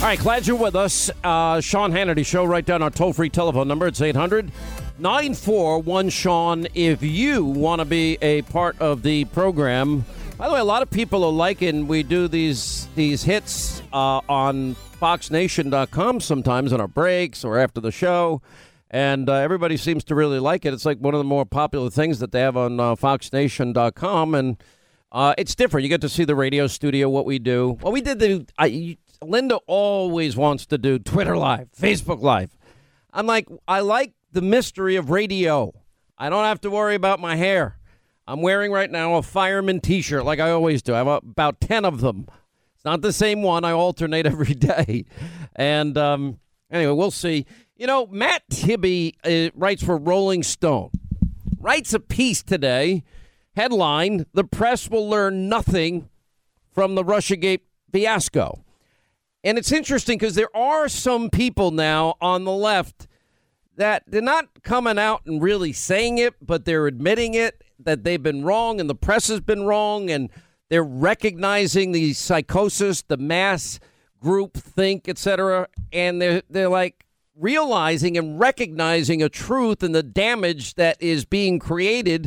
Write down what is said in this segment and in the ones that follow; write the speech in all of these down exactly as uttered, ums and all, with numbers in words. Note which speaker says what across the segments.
Speaker 1: All right, glad you're with us. Uh, Sean Hannity Show. Write down our toll-free telephone number. It's eight hundred nine four one Sean if you want to be a part of the program. By the way, a lot of people are liking we do these these hits uh, on fox nation dot com sometimes on our breaks or after the show, and uh, everybody seems to really like it. It's like one of the more popular things that they have on uh, fox nation dot com, and uh, it's different. You get to see the radio studio, what we do. Well, we did the... I, Linda always wants to do Twitter Live, Facebook Live. I'm like, I like the mystery of radio. I don't have to worry about my hair. I'm wearing right now a fireman T-shirt like I always do. I have about ten of them. It's not the same one. I alternate every day. And um, anyway, we'll see. You know, Matt Tibby uh, writes for Rolling Stone. Writes a piece today. Headline, the press will learn nothing from the Russiagate fiasco. And it's interesting because there are some people now on the left that they're not coming out and really saying it, but they're admitting it, that they've been wrong and the press has been wrong, and they're recognizing the psychosis, the mass group think, et cetera, and they're, they're like realizing and recognizing a truth and the damage that is being created.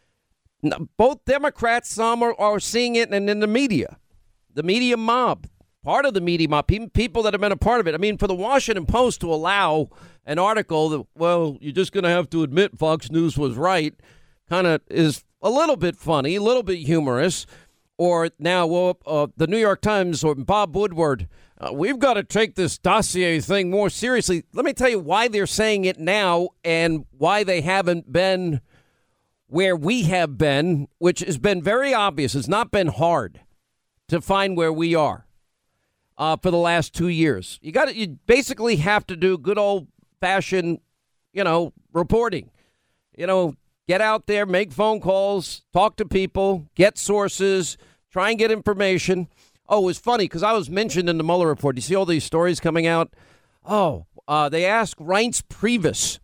Speaker 1: Both Democrats, some are, are seeing it, and in the media, the media mob. Part of the media mob, people that have been a part of it. I mean, for the Washington Post to allow an article that, well, you're just going to have to admit Fox News was right, kind of is a little bit funny, a little bit humorous. Or now, well, uh, the New York Times or Bob Woodward, uh, we've got to take this dossier thing more seriously. Let me tell you why they're saying it now and why they haven't been where we have been, which has been very obvious. It's not been hard to find where we are. Uh, for the last two years, you got you basically have to do good old fashioned, you know, reporting. You know, get out there, make phone calls, talk to people, get sources, try and get information. Oh, it was funny because I was mentioned in the Mueller report. You see all these stories coming out. Oh, uh, they asked Reince Priebus,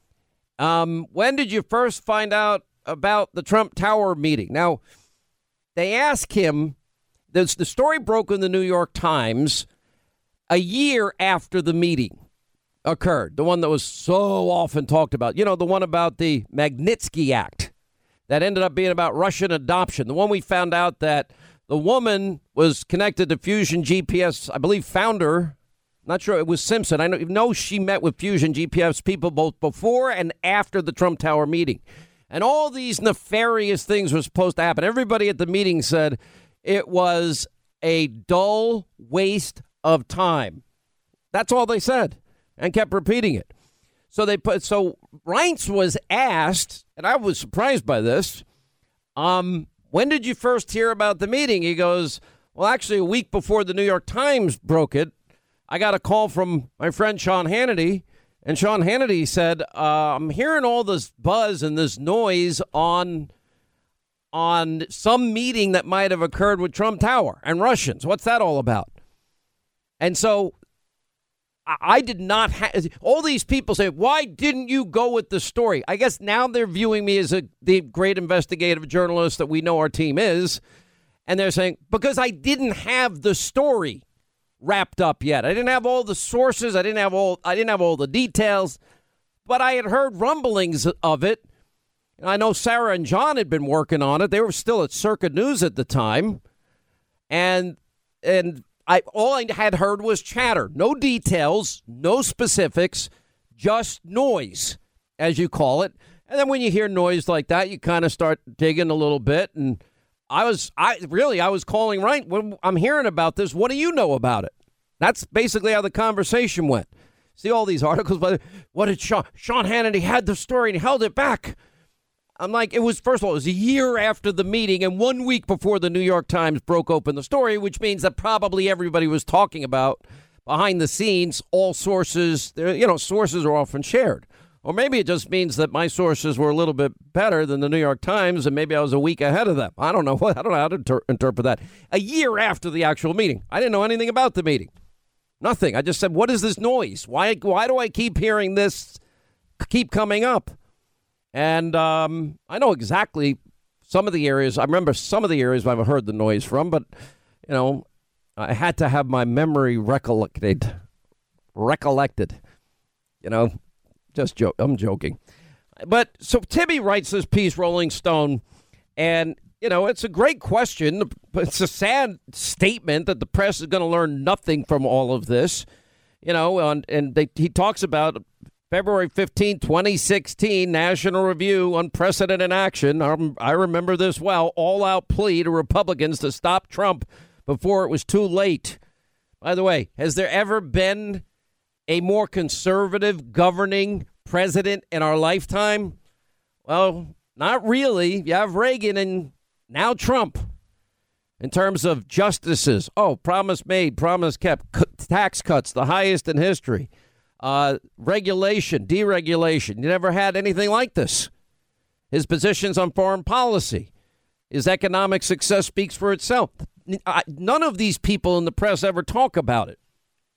Speaker 1: um, when did you first find out about the Trump Tower meeting? Now, they ask him. The story broke in the New York Times a year after the meeting occurred, the one that was so often talked about. You know, the one about the Magnitsky Act that ended up being about Russian adoption. The one we found out that the woman was connected to Fusion G P S, I believe founder, not sure, it was Simpson. I know she met with Fusion G P S people both before and after the Trump Tower meeting. And all these nefarious things were supposed to happen. Everybody at the meeting said it was a dull waste of time. That's all they said and kept repeating it. So they put so Reince was asked, and I was surprised by this. Um, when did you first hear about the meeting? He goes, well, actually, a week before the New York Times broke it, I got a call from my friend Sean Hannity. And Sean Hannity said, uh, I'm hearing all this buzz and this noise on on some meeting that might have occurred with Trump Tower and Russians. What's that all about? And so I, I did not have all these people say, why didn't you go with the story? I guess now they're viewing me as a the great investigative journalist that we know our team is. And they're saying, because I didn't have the story wrapped up yet. I didn't have all the sources. I didn't have all I didn't have all the details, but I had heard rumblings of it. I know Sarah and John had been working on it. They were still at Circuit News at the time. And and I all I had heard was chatter. No details, no specifics, just noise, as you call it. And then when you hear noise like that, you kind of start digging a little bit. And I was I really I was calling right when I'm hearing about this. What do you know about it? That's basically how the conversation went. See all these articles, but what did Sean Sean Hannity had the story and he held it back. I'm like, it was, first of all, it was a year after the meeting and one week before the New York Times broke open the story, which means that probably everybody was talking about behind the scenes, all sources, you know, sources are often shared. Or maybe it just means that my sources were a little bit better than the New York Times and maybe I was a week ahead of them. I don't know. I don't know how to inter- interpret that. A year after the actual meeting. I didn't know anything about the meeting. Nothing. I just said, what is this noise? Why, why do I keep hearing this keep coming up? And um, I know exactly some of the areas. I remember some of the areas I've heard the noise from, but, you know, I had to have my memory recollected. Recollected. You know, just joke. I'm joking. But so Tibby writes this piece, Rolling Stone, and, you know, it's a great question. It's a sad statement that the press is going to learn nothing from all of this. You know, and, and they, he talks about February fifteenth, twenty sixteen, National Review, unprecedented action. I, I remember this well, all-out plea to Republicans to stop Trump before it was too late. By the way, has there ever been a more conservative governing president in our lifetime? Well, not really. You have Reagan and now Trump. In terms of justices, oh, promise made, promise kept, C- tax cuts, the highest in history, uh, regulation, deregulation. You never had anything like this. His positions on foreign policy, his economic success speaks for itself. I, none of these people in the press ever talk about it.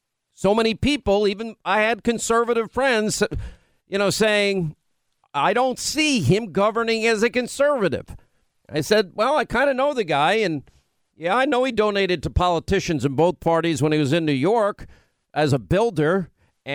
Speaker 1: So many people, even I had conservative friends, you know, saying, I don't see him governing as a conservative. I said, well, I kind of know the guy, and yeah, I know he donated to politicians in both parties when he was in New York as a builder.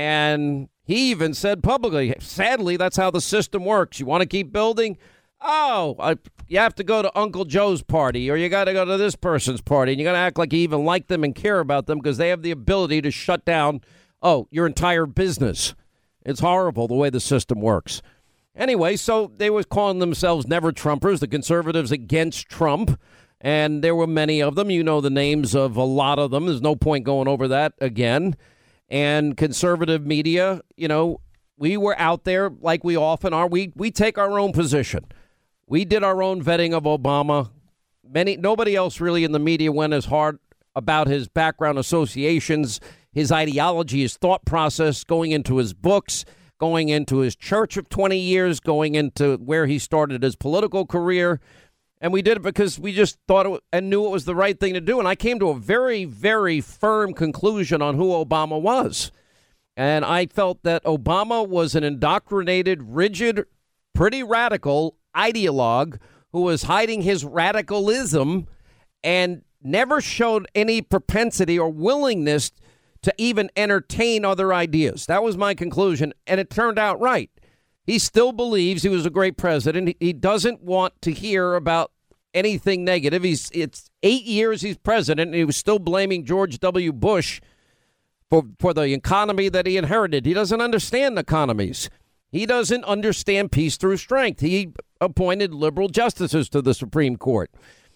Speaker 1: And he even said publicly, sadly, that's how the system works. You want to keep building? Oh, I, you have to go to Uncle Joe's party, or you got to go to this person's party. And you got to act like you even like them and care about them because they have the ability to shut down, oh, your entire business. It's horrible the way the system works. Anyway, so they were calling themselves Never Trumpers, the conservatives against Trump. And there were many of them. You know the names of a lot of them. There's no point going over that again. And conservative media, you know, we were out there like we often are. We we take our own position. We did our own vetting of Obama. Many nobody else really in the media went as hard about his background associations, his ideology, his thought process, going into his books, going into his church of twenty years, going into where he started his political career. And we did it because we just thought it and knew it was the right thing to do. And I came to a very, very firm conclusion on who Obama was. And I felt that Obama was an indoctrinated, rigid, pretty radical ideologue who was hiding his radicalism and never showed any propensity or willingness to even entertain other ideas. That was my conclusion. And it turned out right. He still believes he was a great president. He doesn't want to hear about anything negative. He's it's eight years he's president, and he was still blaming George W. Bush for, for the economy that he inherited. He doesn't understand economies. He doesn't understand peace through strength. He appointed liberal justices to the Supreme Court.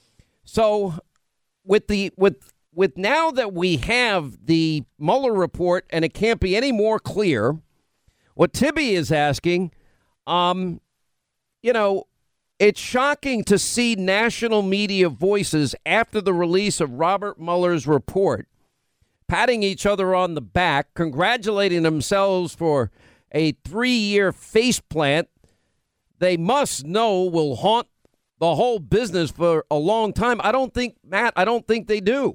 Speaker 1: So with the with with now that we have the Mueller report, and it can't be any more clear, what Tibby is asking, um, you know, it's shocking to see national media voices after the release of Robert Mueller's report, patting each other on the back, congratulating themselves for a three-year faceplant they must know will haunt the whole business for a long time. I don't think, Matt, I don't think they do.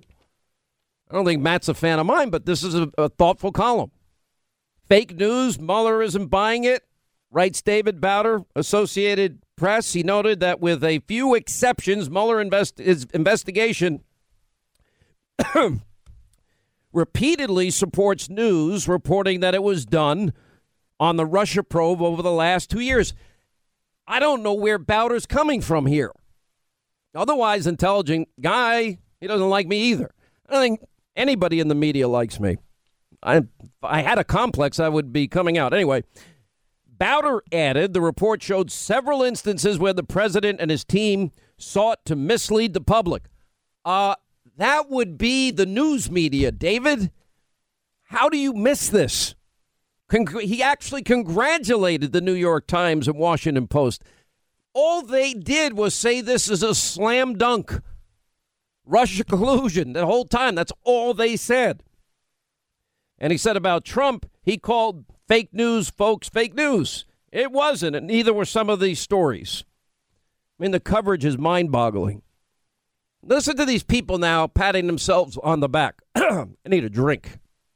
Speaker 1: I don't think Matt's a fan of mine, but this is a, a thoughtful column. Fake news, Mueller isn't buying it, writes David Bowder, Associated Press. He noted that with a few exceptions, Mueller invest- his investigation repeatedly supports news reporting that it was done on the Russia probe over the last two years. I don't know where Bowder's coming from here. Otherwise intelligent guy, he doesn't like me either. I don't think anybody in the media likes me. I, if I had a complex, I would be coming out. Anyway, Bowder added the report showed several instances where the president and his team sought to mislead the public. Uh, that would be the news media, David. How do you miss this? Congr- he actually congratulated the New York Times and Washington Post. All they did was say this is a slam dunk. Russia collusion the whole time. That's all they said. And he said about Trump, he called fake news, folks, fake news. It wasn't, and neither were some of these stories. I mean, the coverage is mind-boggling. Listen to these people now patting themselves on the back. I need a drink.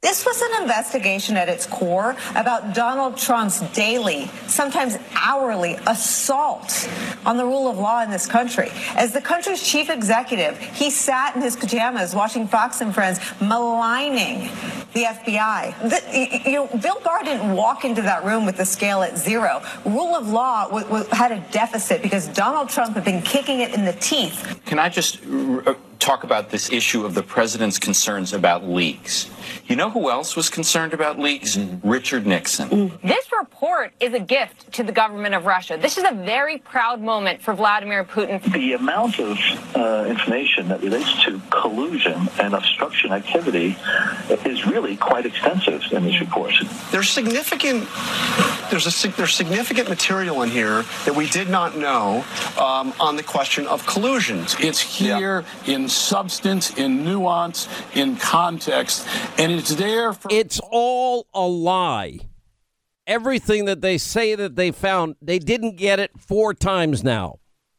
Speaker 2: This was an investigation at its core about Donald Trump's daily, sometimes hourly, assault on the rule of law in this country. As the country's chief executive, he sat in his pajamas watching Fox and Friends, maligning the F B I. The, you know, Bill Barr didn't walk into that room with the scale at zero. Rule of law w- w- had a deficit because Donald Trump had been kicking it in the teeth.
Speaker 3: Can I just r- talk about this issue of the president's concerns about leaks? You know who else was concerned about leaks? Mm. Richard Nixon.
Speaker 4: Mm. This report is a gift to the government of Russia. This is a very proud moment for Vladimir Putin.
Speaker 5: The amount of uh, information that relates to collusion and obstruction activity is really quite extensive in this report.
Speaker 6: There's significant, there's a there's significant material in here that we did not know um, on the question of collusion.
Speaker 7: It's here yeah. in substance, in nuance, in context, and it's there for...
Speaker 1: It's all a lie. Everything that they say that they found, they didn't get it four times now.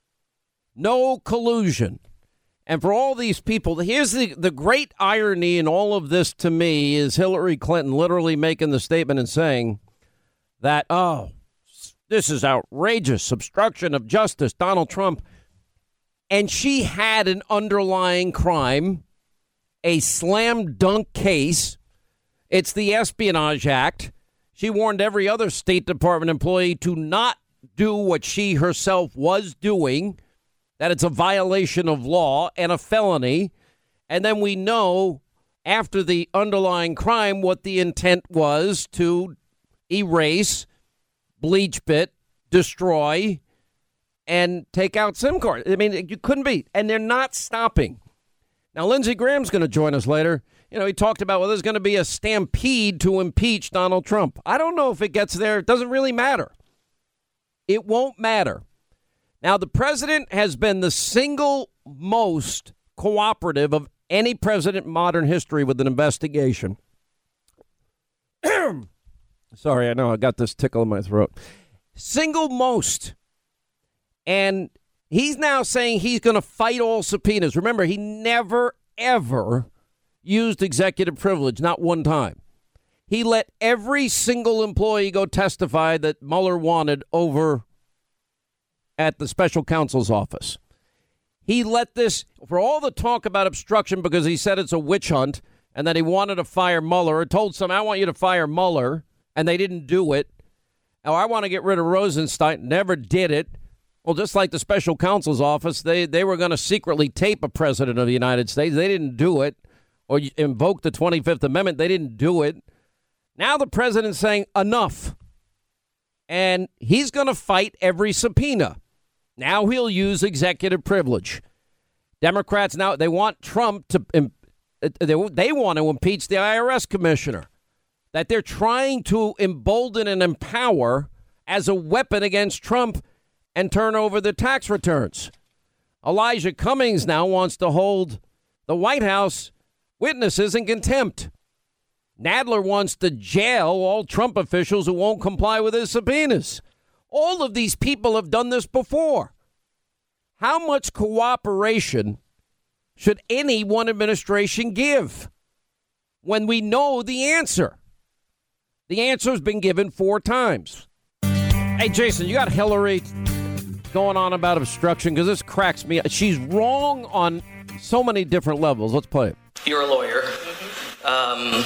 Speaker 1: No collusion. And for all these people, here's the, the great irony in all of this to me is Hillary Clinton literally making the statement and saying that, oh, this is outrageous, obstruction of justice, Donald Trump. And she had an underlying crime, a slam dunk case. It's the Espionage Act. She warned every other State Department employee to not do what she herself was doing, that it's a violation of law and a felony. And then we know after the underlying crime what the intent was to erase, bleach bit, destroy, and take out SIM cards. I mean, you couldn't be. And they're not stopping. Now, Lindsey Graham's going to join us later. You know, he talked about, well, there's going to be a stampede to impeach Donald Trump. I don't know if it gets there. It doesn't really matter. It won't matter. Now, the president has been the single most cooperative of any president in modern history with an investigation. Sorry, I know I got this tickle in my throat. Single most. And he's now saying he's going to fight all subpoenas. Remember, he never, ever used executive privilege, not one time. He let every single employee go testify that Mueller wanted over at the special counsel's office. He let this, for all the talk about obstruction because he said it's a witch hunt and that he wanted to fire Mueller, or told some, I want you to fire Mueller, and they didn't do it. Or I want to get rid of Rosenstein, never did it. Well, just like the special counsel's office, they, they were going to secretly tape a president of the United States. They didn't do it. Or invoke the twenty-fifth Amendment. They didn't do it. Now the president's saying enough. And he's going to fight every subpoena. Now he'll use executive privilege. Democrats now, they want Trump to, they, they want to impeach the I R S commissioner. That they're trying to embolden and empower as a weapon against Trump and turn over the tax returns. Elijah Cummings now wants to hold the White House witnesses in contempt. Nadler wants to jail all Trump officials who won't comply with his subpoenas. All of these people have done this before. How much cooperation should any one administration give when we know the answer? The answer has been given four times. Hey, Jason, you got Hillary going on about obstruction because this cracks me. She's wrong on so many different levels. Let's play it.
Speaker 8: You're a lawyer. Um,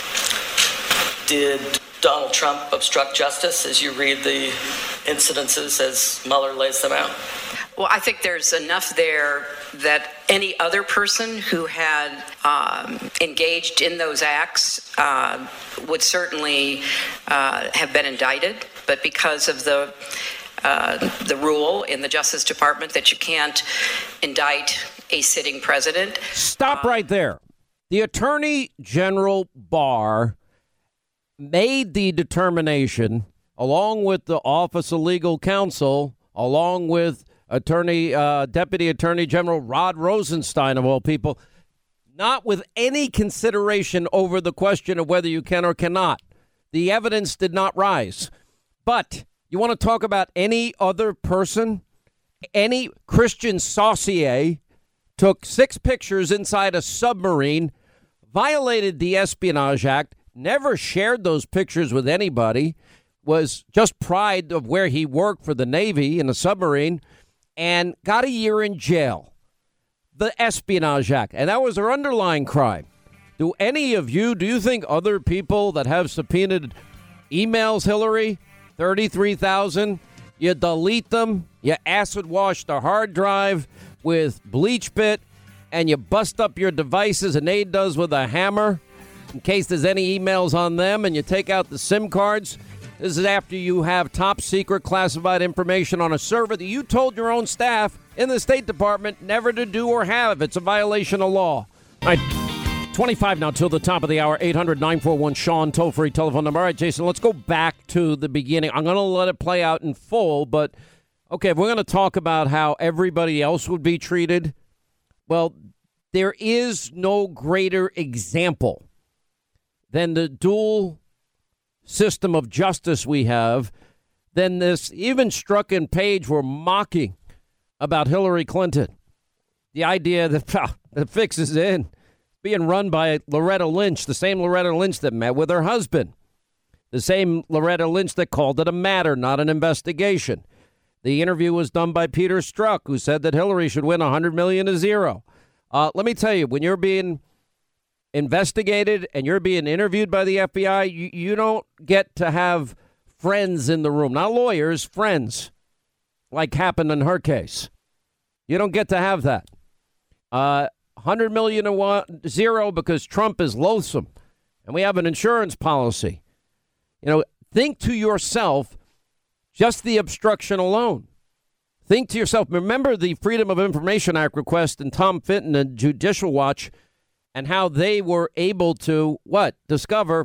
Speaker 8: did Donald Trump obstruct justice as you read the incidences as Mueller lays them out?
Speaker 9: Well, I think there's enough there that any other person who had um, engaged in those acts uh, would certainly uh, have been indicted. But because of the uh, the rule in the Justice Department that you can't indict a sitting president.
Speaker 1: Stop uh, right there. The Attorney General Barr made the determination, along with the Office of Legal Counsel, along with Attorney uh, Deputy Attorney General Rod Rosenstein, of all people, not with any consideration over the question of whether you can or cannot. The evidence did not rise. But you want to talk about any other person? Any Christian Saucier took six pictures inside a submarine, violated the Espionage Act, never shared those pictures with anybody, was just pride of where he worked for the Navy in a submarine, and got a year in jail. The Espionage Act. And that was her underlying crime. Do any of you, do you think other people that have subpoenaed emails, Hillary, thirty-three thousand, you delete them, you acid wash the hard drive with bleach bit, and you bust up your devices, and Aid does with a hammer, in case there's any emails on them, and you take out the SIM cards? This is after you have top secret classified information on a server that you told your own staff in the State Department never to do or have. It's a violation of law. All right, twenty-five now till the top of the hour. eight hundred nine four one Sean, toll-free telephone number. All right, Jason, let's go back to the beginning. I'm going to let it play out in full, but, okay, if we're going to talk about how everybody else would be treated, well, there is no greater example than the dual system of justice we have, than this. Even Strzok and Page were mocking about Hillary Clinton. The idea that oh, the fix is in, being run by Loretta Lynch, the same Loretta Lynch that met with her husband, the same Loretta Lynch that called it a matter, not an investigation. The interview was done by Peter Strzok, who said that Hillary should win one hundred million to zero. Uh, let me tell you, when you're being investigated and you're being interviewed by the F B I, you, you don't get to have friends in the room, not lawyers, friends, like happened in her case. You don't get to have that. Uh, one hundred million to one, zero because Trump is loathsome and we have an insurance policy. You know, think to yourself, just the obstruction alone. Think to yourself, remember the Freedom of Information Act request and Tom Fitton and Judicial Watch, and how they were able to, what, discover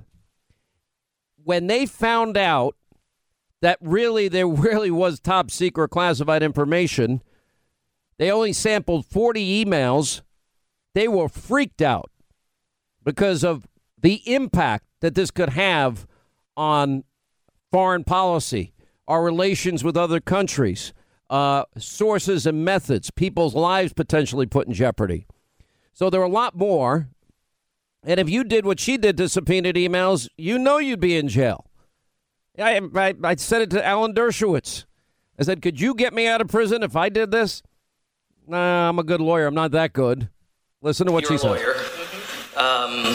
Speaker 1: when they found out that really there really was top secret classified information, they only sampled forty emails. They were freaked out because of the impact that this could have on foreign policy, our relations with other countries, uh, sources and methods, people's lives potentially put in jeopardy. So there are a lot more. And if you did what she did to subpoenaed emails, you know you'd be in jail. I, I, I said it to Alan Dershowitz. I said, could you get me out of prison if I did this? Nah, I'm a good lawyer. I'm not that good. Listen to what
Speaker 8: You're
Speaker 1: she
Speaker 8: a lawyer.
Speaker 1: says.
Speaker 8: Um,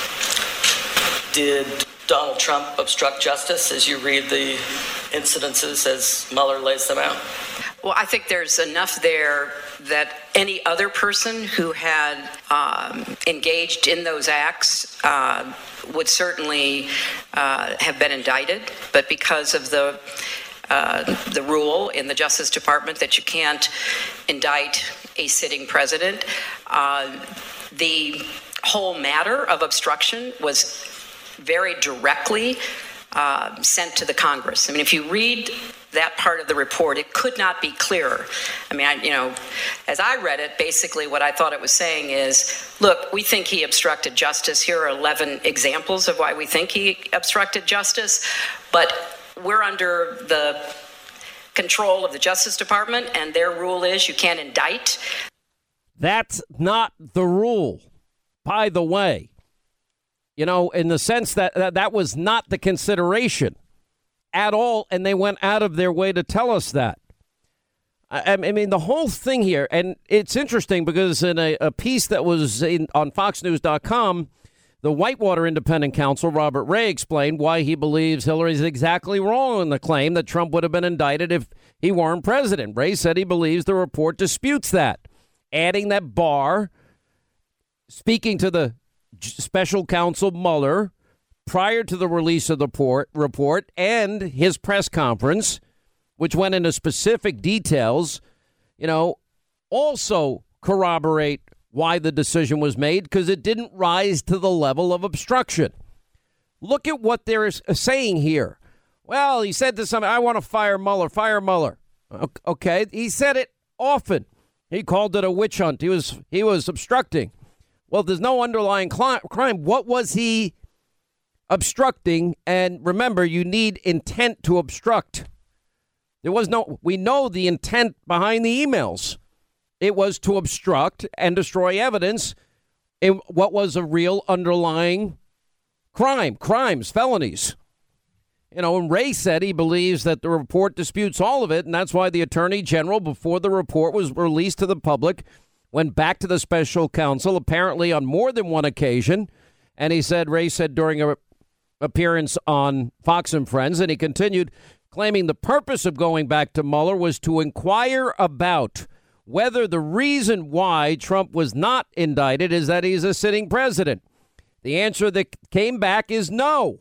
Speaker 8: did Donald Trump obstruct justice as you read the incidences as Mueller lays them out?
Speaker 9: Well, I think there's enough there that any other person who had um, engaged in those acts uh, would certainly uh, have been indicted. But because of the uh, the rule in the Justice Department that you can't indict a sitting president, uh, the whole matter of obstruction was very directly uh, sent to the Congress. I mean, if you read that part of the report, it could not be clearer. I mean, I, you know, as I read it, basically what I thought it was saying is, look, we think he obstructed justice. Here are eleven examples of why we think he obstructed justice, but we're under the control of the Justice Department, and their rule is you can't indict.
Speaker 1: That's not the rule, by the way. You know, in the sense that that, that was not the consideration at all, and they went out of their way to tell us that. I, I mean, the whole thing here, and it's interesting because in a, a piece that was in, on fox news dot com, the Whitewater Independent Counsel, Robert Ray, explained why he believes Hillary's exactly wrong in the claim that Trump would have been indicted if he weren't president. Ray said he believes the report disputes that, adding that Barr, speaking to the special counsel Mueller prior to the release of the report, report and his press conference, which went into specific details, you know, also corroborate why the decision was made, because it didn't rise to the level of obstruction. Look at what they're saying here. Well, he said to somebody, I want to fire Mueller, fire Mueller. Okay, he said it often. He called it a witch hunt. He was he was obstructing. Well, there's no underlying cli- crime. What was he obstructing? And remember, you need intent to obstruct. There was no, we know the intent behind the emails. It was to obstruct and destroy evidence in what was a real underlying crime, crimes, felonies. You know, and Wray said he believes that the report disputes all of it, and that's why the Attorney General, before the report was released to the public, went back to the special counsel, apparently on more than one occasion. And he said, Wray said during a appearance on Fox and Friends, and he continued claiming the purpose of going back to Mueller was to inquire about whether the reason why Trump was not indicted is that he's a sitting president. The answer that came back is no.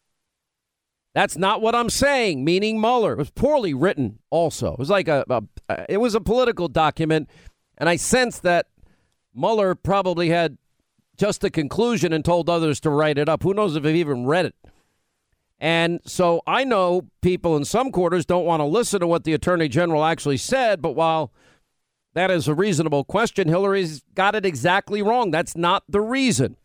Speaker 1: That's not what I'm saying, meaning Mueller. It was poorly written also. It was like a, a it was a political document, and I sensed that Mueller probably had just a conclusion and told others to write it up. Who knows if they've even read it? And so I know people in some quarters don't want to listen to what the Attorney General actually said, but while that is a reasonable question, Hillary's got it exactly wrong. That's not the reason.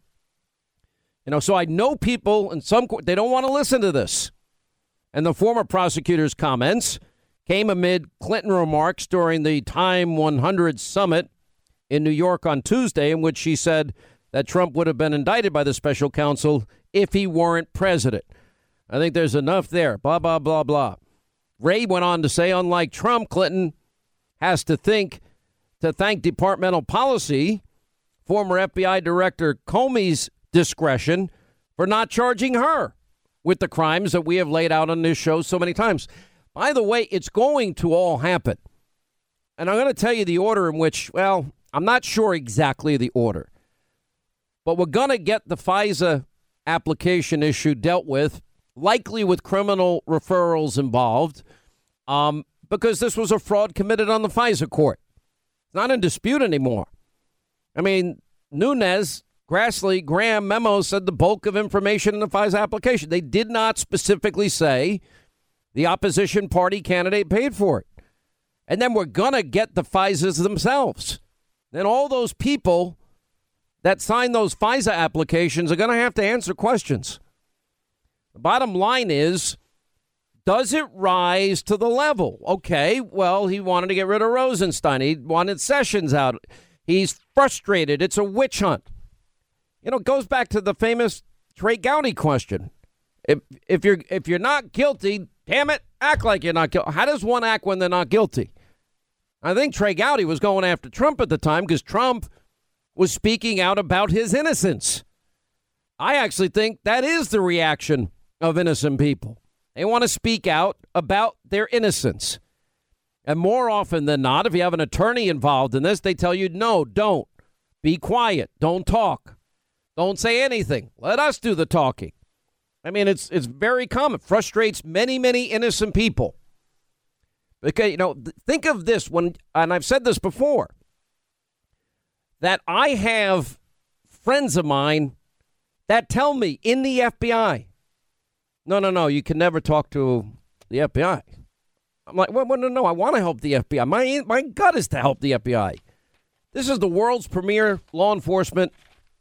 Speaker 1: You know, so I know people in some court, they don't want to listen to this. And the former prosecutor's comments came amid Clinton remarks during the Time one hundred summit in New York on Tuesday, in which she said that Trump would have been indicted by the special counsel if he weren't president. I think there's enough there. Blah, blah, blah, blah. Wray went on to say, unlike Trump, Clinton has to think to thank departmental policy, former F B I Director Comey's discretion for not charging her with the crimes that we have laid out on this show so many times. By the way, it's going to all happen. And I'm going to tell you the order in which, well, I'm not sure exactly the order. But we're going to get the FISA application issue dealt with, likely with criminal referrals involved, um, because this was a fraud committed on the FISA court. It's not in dispute anymore. I mean, Nunes, Grassley, Graham memo said the bulk of information in the FISA application. They did not specifically say the opposition party candidate paid for it. And then we're going to get the FISAs themselves. Then all those people that signed those FISA applications are going to have to answer questions. The bottom line is, does it rise to the level? Okay, well, he wanted to get rid of Rosenstein. He wanted Sessions out. He's frustrated. It's a witch hunt. You know, it goes back to the famous Trey Gowdy question. If if you're if you're not guilty, damn it, act like you're not guilty. How does one act when they're not guilty? I think Trey Gowdy was going after Trump at the time because Trump was speaking out about his innocence. I actually think that is the reaction of innocent people. They want to speak out about their innocence. And more often than not, if you have an attorney involved in this, they tell you, no, don't. Be quiet. Don't talk. Don't say anything. Let us do the talking. I mean, it's it's very common. Frustrates many, many innocent people. Because, you know, think of this when, and I've said this before, that I have friends of mine that tell me in the F B I, no, no, no, you can never talk to the F B I. I'm like, well, no, no, I want to help the F B I. My, my gut is to help the F B I. This is the world's premier law enforcement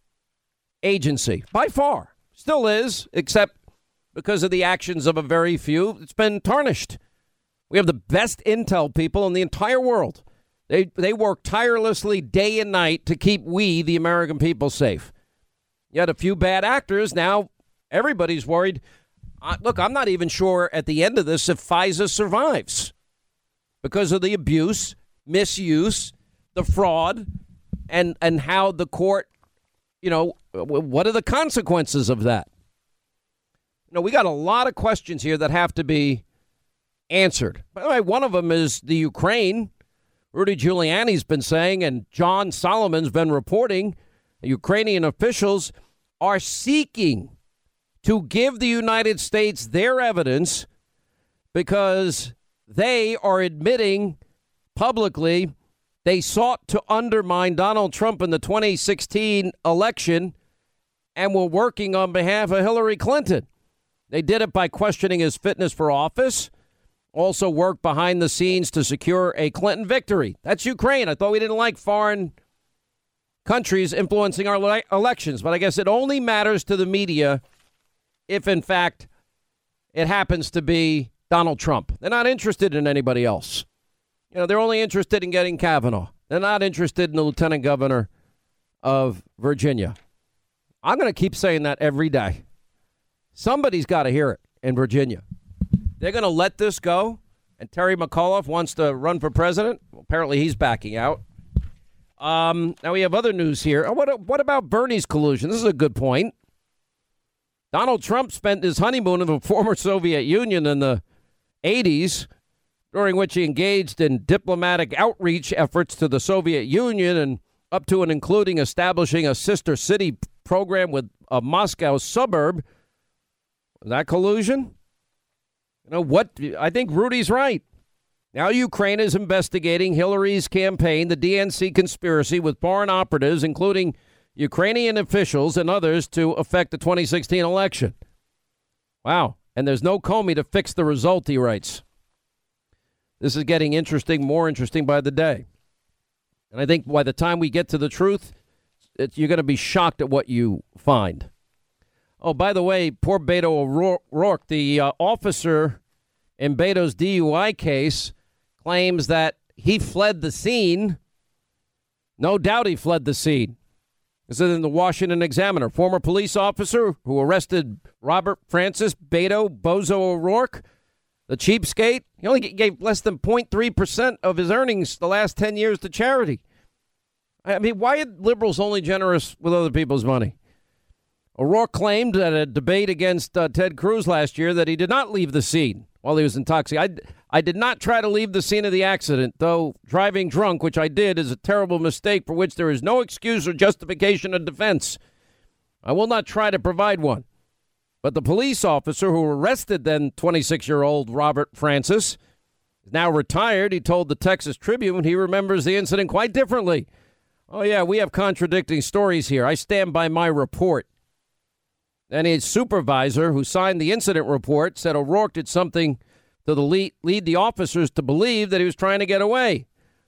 Speaker 1: agency, by far. Still is, except because of the actions of a very few. It's been tarnished. We have the best intel people in the entire world. They they work tirelessly day and night to keep we, the American people, safe. You had a few bad actors. Now everybody's worried. Uh, look, I'm not even sure at the end of this if FISA survives because of the abuse, misuse, the fraud, and and how the court, you know, what are the consequences of that? You know, we got a lot of questions here that have to be answered. By the way, one of them is the Ukraine. Rudy Giuliani's been saying, and John Solomon's been reporting, Ukrainian officials are seeking to give the United States their evidence because they are admitting publicly they sought to undermine Donald Trump in the twenty sixteen election and were working on behalf of Hillary Clinton. They did it by questioning his fitness for office, also worked behind the scenes to secure a Clinton victory. That's Ukraine. I thought we didn't like foreign countries influencing our le- elections, but I guess it only matters to the media if, in fact, it happens to be Donald Trump. They're not interested in anybody else. You know, they're only interested in getting Kavanaugh. They're not interested in the lieutenant governor of Virginia. I'm going to keep saying that every day. Somebody's got to hear it in Virginia. They're going to let this go, and Terry McAuliffe wants to run for president. Well, apparently he's backing out. Um, now we have other news here. Oh, what, what about Bernie's collusion? This is a good point. Donald Trump spent his honeymoon in the former Soviet Union in the eighties, during which he engaged in diplomatic outreach efforts to the Soviet Union and up to and including establishing a sister city program with a Moscow suburb. Was that collusion? You know what? I think Rudy's right. Now Ukraine is investigating Hillary's campaign, the D N C conspiracy with foreign operatives, including Ukrainian officials and others, to affect the twenty sixteen election. Wow. And there's no Comey to fix the result, he writes. This is getting interesting, more interesting by the day. And I think by the time we get to the truth, it, you're going to be shocked at what you find. Oh, by the way, poor Beto O'Rourke, the uh, officer in Beto's D U I case, claims that he fled the scene. No doubt he fled the scene. This is in the Washington Examiner. Former police officer who arrested Robert Francis Beto Bozo O'Rourke, the cheapskate, he only gave less than zero point three percent of his earnings the last ten years to charity. I mean, why are liberals only generous with other people's money? O'Rourke claimed at a debate against uh, Ted Cruz last year that he did not leave the scene while he was intoxicated. I, I did not try to leave the scene of the accident, though driving drunk, which I did, is a terrible mistake for which there is no excuse or justification of defense. I will not try to provide one. But the police officer who arrested then twenty-six-year-old Robert Francis is now retired. He told the Texas Tribune he remembers the incident quite differently. Oh, yeah, we have contradicting stories here. I stand by my report. And his supervisor, who signed the incident report, said O'Rourke did something to the lead, lead the officers to believe that he was trying to get away.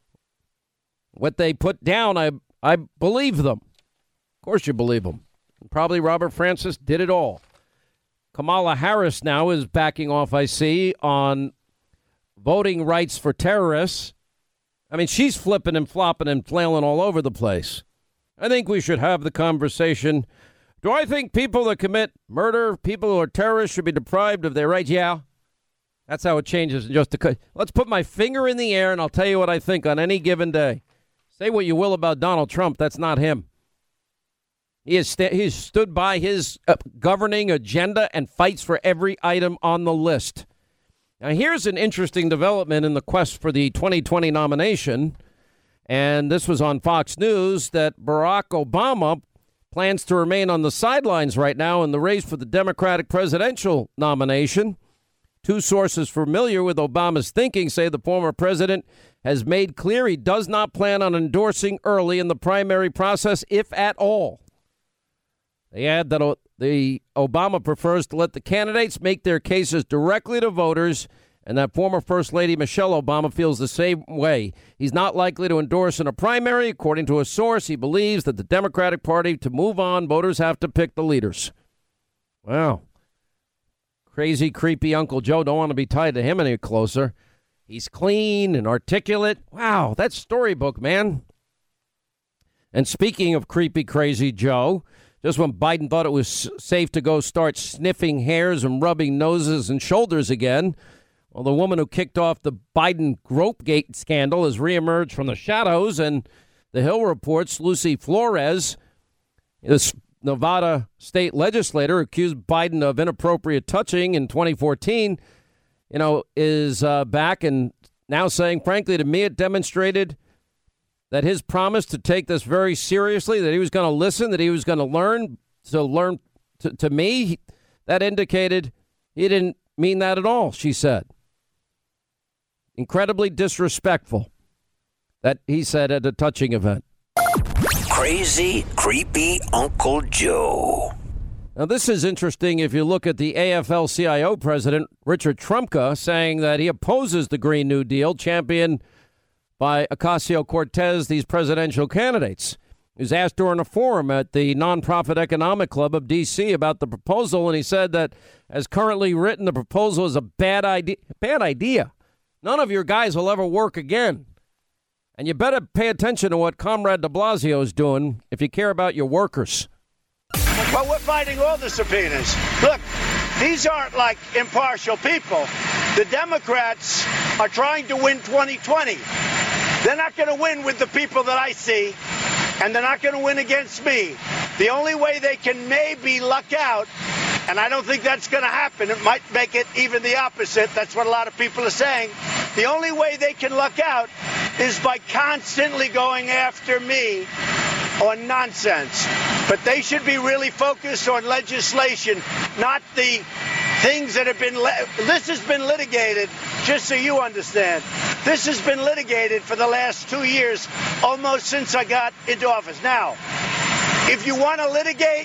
Speaker 1: What they put down, I I believe them. Of course you believe them. And probably Robert Francis did it all. Kamala Harris now is backing off, I see, on voting rights for terrorists. I mean, she's flipping and flopping and flailing all over the place. I think we should have the conversation. Do I think people that commit murder, people who are terrorists, should be deprived of their rights? Yeah. That's how it changes in just a... Let's put my finger in the air and I'll tell you what I think on any given day. Say what you will about Donald Trump. That's not him. He has st- he's stood by his uh, governing agenda and fights for every item on the list. Now, here's an interesting development in the quest for the twenty twenty nomination. And this was on Fox News, that Barack Obama plans to remain on the sidelines right now in the race for the Democratic presidential nomination. Two sources familiar with Obama's thinking say the former president has made clear he does not plan on endorsing early in the primary process, if at all. They add that the Obama prefers to let the candidates make their cases directly to voters, and that former First Lady Michelle Obama feels the same way. He's not likely to endorse in a primary. According to a source, he believes that the Democratic Party, to move on, voters have to pick the leaders. Wow. Crazy, creepy Uncle Joe. Don't want to be tied to him any closer. He's clean and articulate. Wow, that's storybook, man. And speaking of creepy, crazy Joe, just when Biden thought it was safe to go start sniffing hairs and rubbing noses and shoulders again, well, the woman who kicked off the Biden Gropegate scandal has reemerged from the shadows, and the Hill reports Lucy Flores, this Nevada state legislator accused Biden of inappropriate touching in twenty fourteen, you know, is uh, back and now saying, frankly, to me, it demonstrated that his promise to take this very seriously, that he was going to listen, that he was going to learn, to learn to, to me, that indicated he didn't mean that at all, she said. Incredibly disrespectful, that he said at a touching event.
Speaker 10: Crazy, creepy Uncle Joe.
Speaker 1: Now, this is interesting if you look at the A F L C I O president, Richard Trumka, saying that he opposes the Green New Deal, championed by Ocasio-Cortez, these presidential candidates. He was asked during a forum at the Nonprofit Economic Club of D C about the proposal, and he said that, as currently written, the proposal is a bad idea. Bad idea. None of your guys will ever work again. And you better pay attention to what Comrade de Blasio is doing if you care about your workers.
Speaker 11: Well, we're fighting all the subpoenas. Look, these aren't like impartial people. The Democrats are trying to win twenty twenty. They're not going to win with the people that I see, and they're not going to win against me. The only way they can maybe luck out, and I don't think that's going to happen, it might make it even the opposite. That's what a lot of people are saying. The only way they can luck out is by constantly going after me on nonsense. But they should be really focused on legislation, not the things that have been, le- this has been litigated, just so you understand. This has been litigated for the last two years, almost since I got into office. Now, if you want to litigate,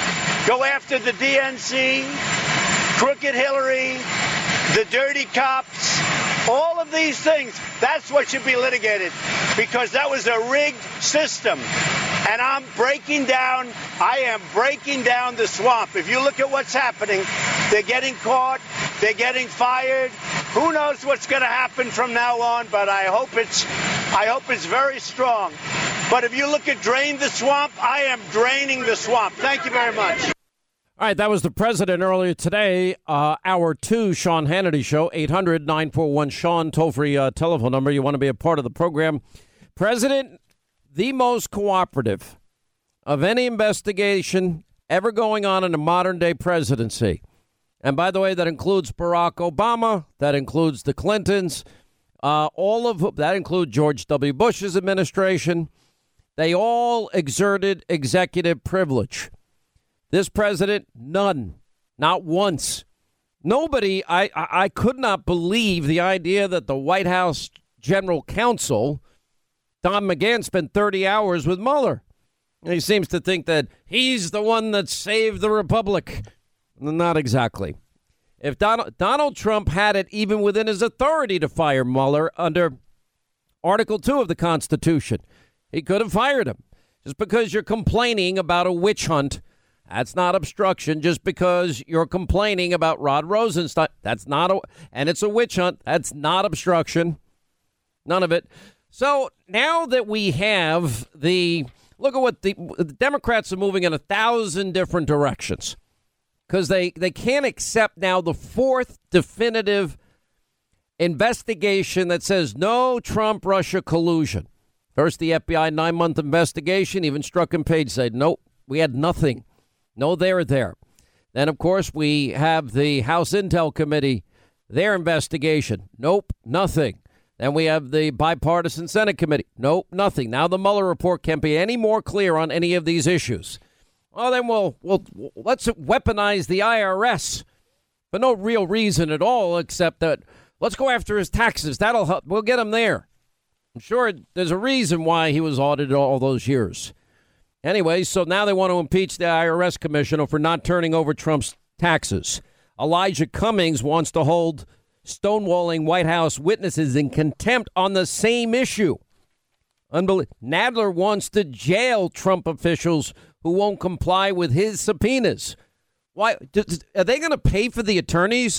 Speaker 11: go after the D N C, Crooked Hillary, the dirty cops, all of these things. That's what should be litigated, because that was a rigged system. And I'm breaking down, I am breaking down the swamp. If you look at what's happening, they're getting caught, they're getting fired. Who knows what's going to happen from now on, but I hope it's, I hope it's very strong. But if you look at drain the swamp, I am draining the swamp. Thank you very much.
Speaker 1: All right, that was the president earlier today. Uh, hour two, Sean Hannity Show, eight hundred nine four one Sean, toll-free uh, telephone number. You want to be a part of the program. President, the most cooperative of any investigation ever going on in a modern-day presidency. And by the way, that includes Barack Obama. That includes the Clintons. Uh, all of that includes George W. Bush's administration. They all exerted executive privilege. This president, none, not once. Nobody, I, I, I could not believe the idea that the White House general counsel, Don McGahn, spent thirty hours with Mueller. And he seems to think that he's the one that saved the republic. Not exactly. If Donald, Donald Trump had it even within his authority to fire Mueller under Article two of the Constitution, he could have fired him. Just because you're complaining about a witch hunt, that's not obstruction. Just because you're complaining about Rod Rosenstein, that's not a, and it's a witch hunt, that's not obstruction. None of it. So now that we have the, look at what the, the Democrats are moving in a thousand different directions, because they, they can't accept now the fourth definitive investigation that says no Trump-Russia collusion. First, the F B I nine-month investigation, even Strzok and Page said, nope, we had nothing. No, they're there. Then, of course, we have the House Intel Committee, their investigation. Nope, nothing. Then we have the bipartisan Senate Committee. Nope, nothing. Now the Mueller report can't be any more clear on any of these issues. Well, then we'll, we'll let's weaponize the I R S for no real reason at all, except that let's go after his taxes. That'll help. We'll get him there. I'm sure there's a reason why he was audited all those years. Anyway, so now they want to impeach the I R S commissioner for not turning over Trump's taxes. Elijah Cummings wants to hold stonewalling White House witnesses in contempt on the same issue. Unbelievable. Nadler wants to jail Trump officials who won't comply with his subpoenas. Why? Are they going to pay for the attorneys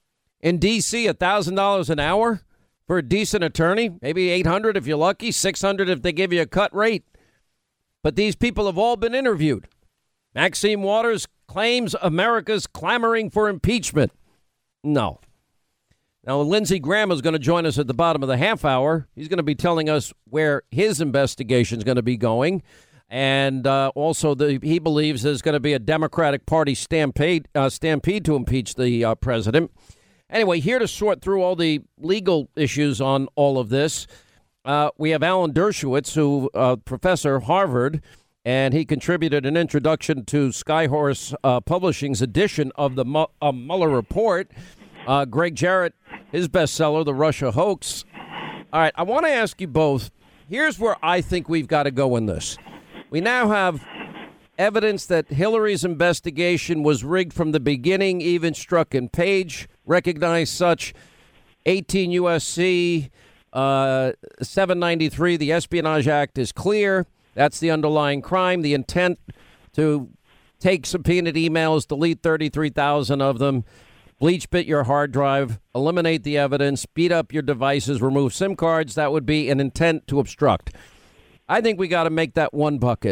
Speaker 1: in D C one thousand dollars an hour for a decent attorney? Maybe eight hundred dollars if you're lucky, six hundred dollars if they give you a cut rate. But these people have all been interviewed. Maxine Waters claims America's clamoring for impeachment. No. Now, Lindsey Graham is going to join us at the bottom of the half hour. He's going to be telling us where his investigation is going to be going. And uh, also, the, he believes there's going to be a Democratic Party stampede, uh, stampede to impeach the uh, president. Anyway, here to sort through all the legal issues on all of this, Uh, we have Alan Dershowitz, who uh, professor at Harvard, and he contributed an introduction to Skyhorse uh, Publishing's edition of the Mu- uh, Mueller report. Uh, Greg Jarrett, his bestseller, The Russia Hoax. All right, I want to ask you both. Here's where I think we've got to go in this. We now have evidence that Hillary's investigation was rigged from the beginning. Even Strzok and Page recognized such. eighteen U S C Uh, seven ninety-three, the Espionage Act is clear. That's the underlying crime. The intent to take subpoenaed emails, delete thirty-three thousand of them, bleach bit your hard drive, eliminate the evidence, speed up your devices, remove SIM cards. That would be an intent to obstruct. I think we got to make that one bucket.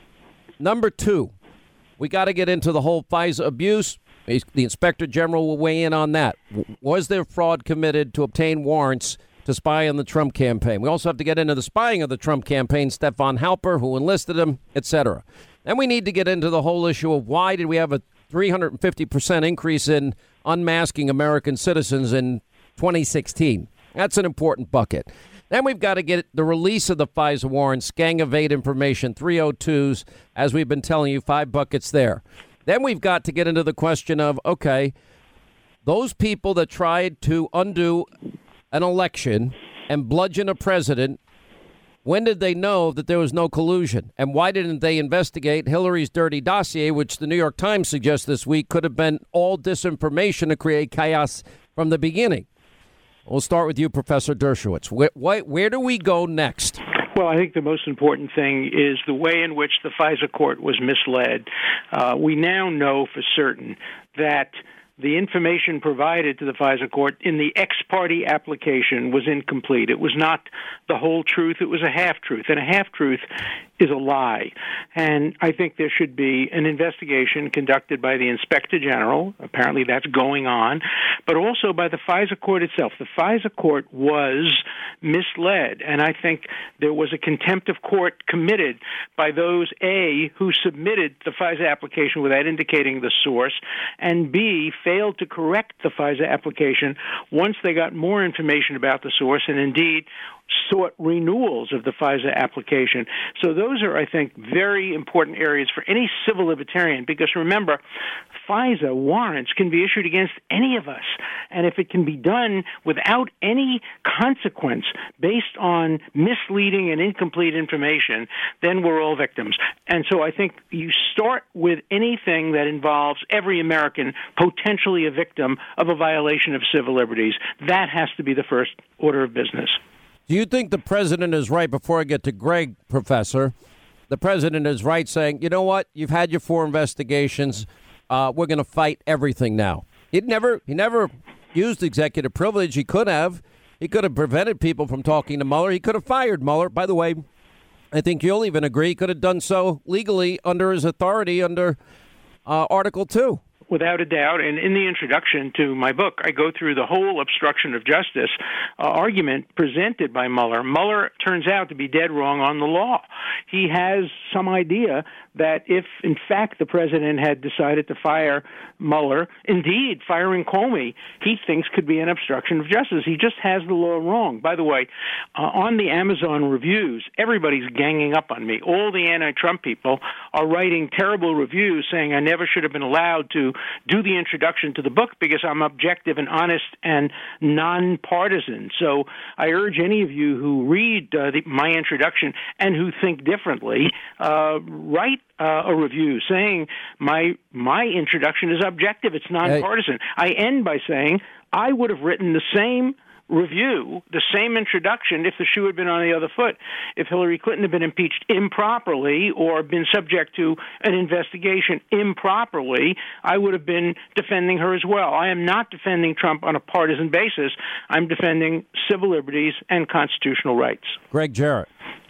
Speaker 1: Number two, we got to get into the whole FISA abuse. The Inspector General will weigh in on that. Was there fraud committed to obtain warrants to spy on the Trump campaign? We also have to get into the spying of the Trump campaign, Stefan Halper, who enlisted him, et cetera. Then we need to get into the whole issue of why did we have a three hundred fifty percent increase in unmasking American citizens in twenty sixteen. That's an important bucket. Then we've got to get the release of the FISA warrants, gang of eight information, three oh twos, as we've been telling you, five buckets there. Then we've got to get into the question of, okay, those people that tried to undo an election and bludgeon a president, when did they know that there was no collusion? And why didn't they investigate Hillary's dirty dossier, which the New York Times suggests this week could have been all disinformation to create chaos from the beginning? We'll start with you, Professor Dershowitz. Where, where, where do we go next?
Speaker 12: Well, I think the most important thing is the way in which the FISA court was misled. Uh, we now know for certain that the information provided to the FISA court in the ex parte application was incomplete. It was not the whole truth. It was a half-truth. And a half-truth is a lie. And I think there should be an investigation conducted by the Inspector General. Apparently that's going on. But also by the FISA court itself. The FISA court was misled. And I think there was a contempt of court committed by those, A, who submitted the FISA application without indicating the source, and B, failed to correct the FISA application once they got more information about the source and indeed sought renewals of the FISA application. So those are, I think, very important areas for any civil libertarian, because remember, FISA warrants can be issued against any of us. And if it can be done without any consequence based on misleading and incomplete information, then we're all victims. And so I think you start with anything that involves every American potentially a victim of a violation of civil liberties. That has to be the first order of business.
Speaker 1: Do you think the president is right, before I get to Greg, Professor, the president is right saying, you know what, you've had your four investigations, uh, we're going to fight everything now? He'd never, he never used executive privilege. He could have. He could have prevented people from talking to Mueller. He could have fired Mueller. By the way, I think you'll even agree he could have done so legally under his authority under uh, Article two.
Speaker 12: Without a doubt. And in the introduction to my book, I go through the whole obstruction of justice uh, argument presented by Mueller. Mueller turns out to be dead wrong on the law. He has some idea that if, in fact, the president had decided to fire Mueller, indeed, firing Comey, he thinks could be an obstruction of justice. He just has the law wrong. By the way, uh, on the Amazon reviews, everybody's ganging up on me. All the anti-Trump people are writing terrible reviews saying I never should have been allowed to do the introduction to the book because I'm objective and honest and nonpartisan. So I urge any of you who read uh, the, my introduction and who think differently, uh, write Uh, a review saying my my introduction is objective, it's nonpartisan. Hey. I end by saying I would have written the same review, the same introduction, if the shoe had been on the other foot. If Hillary Clinton had been impeached improperly or been subject to an investigation improperly, I would have been defending her as well. I am not defending Trump on a partisan basis. I'm defending civil liberties and constitutional rights.
Speaker 1: Greg Jarrett.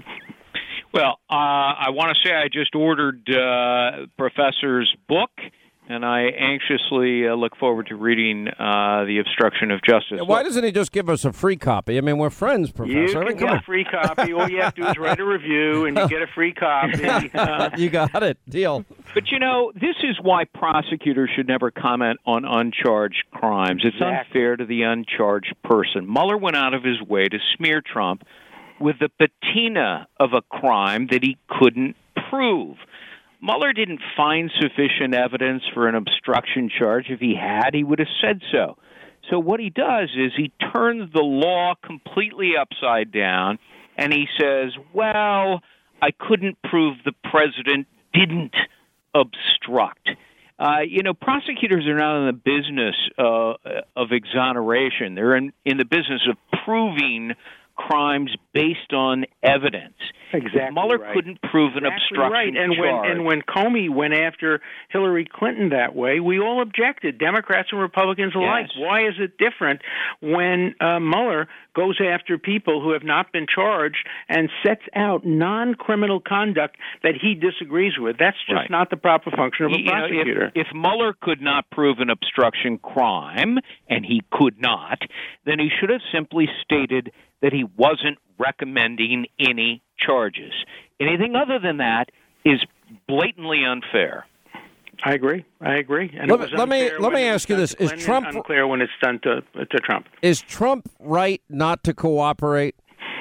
Speaker 13: Well, uh, I want to say I just ordered uh, Professor's book, and I anxiously uh, look forward to reading uh, The Obstruction of Justice.
Speaker 1: Yeah, why doesn't he just give us a free copy? I mean, we're friends, Professor.
Speaker 12: You
Speaker 1: I mean,
Speaker 12: can get
Speaker 1: on.
Speaker 12: a free copy. All you have to do is write a review, and you get a free copy. Uh,
Speaker 1: you got it. Deal.
Speaker 13: But, you know, this is why prosecutors should never comment on uncharged crimes. It's
Speaker 12: exactly.
Speaker 13: unfair to the uncharged person. Mueller went out of his way to smear Trump with the patina of a crime that he couldn't prove. Mueller didn't find sufficient evidence for an obstruction charge. If he had, he would have said so. So what he does is he turns the law completely upside down, and he says, well, I couldn't prove the president didn't obstruct. Uh, you know, prosecutors are not in the business uh, of exoneration. They're in, in the business of proving crimes based on evidence.
Speaker 12: Exactly
Speaker 13: Mueller
Speaker 12: right.
Speaker 13: couldn't prove an
Speaker 12: exactly
Speaker 13: obstruction
Speaker 12: right. And
Speaker 13: charge.
Speaker 12: when and when Comey went after Hillary Clinton that way, we all objected, Democrats and Republicans alike.
Speaker 13: Yes.
Speaker 12: Why is it different when uh, Mueller goes after people who have not been charged and sets out non-criminal conduct that he disagrees with? That's just
Speaker 13: Right.
Speaker 12: not the proper function of a
Speaker 13: You know,
Speaker 12: prosecutor.
Speaker 13: if, if Mueller could not prove an obstruction crime, and he could not, then he should have simply stated that he wasn't recommending any charges. Anything other than that is blatantly unfair.
Speaker 12: I agree. I agree. And
Speaker 1: Let
Speaker 12: it was
Speaker 1: me- let me-
Speaker 12: unfair
Speaker 1: let
Speaker 12: when
Speaker 1: me
Speaker 12: it was
Speaker 1: ask you
Speaker 12: done
Speaker 1: this.
Speaker 12: to
Speaker 1: Is
Speaker 12: Clinton,
Speaker 1: Trump-
Speaker 12: unclear when it's done to to Trump?
Speaker 1: Is Trump right not to cooperate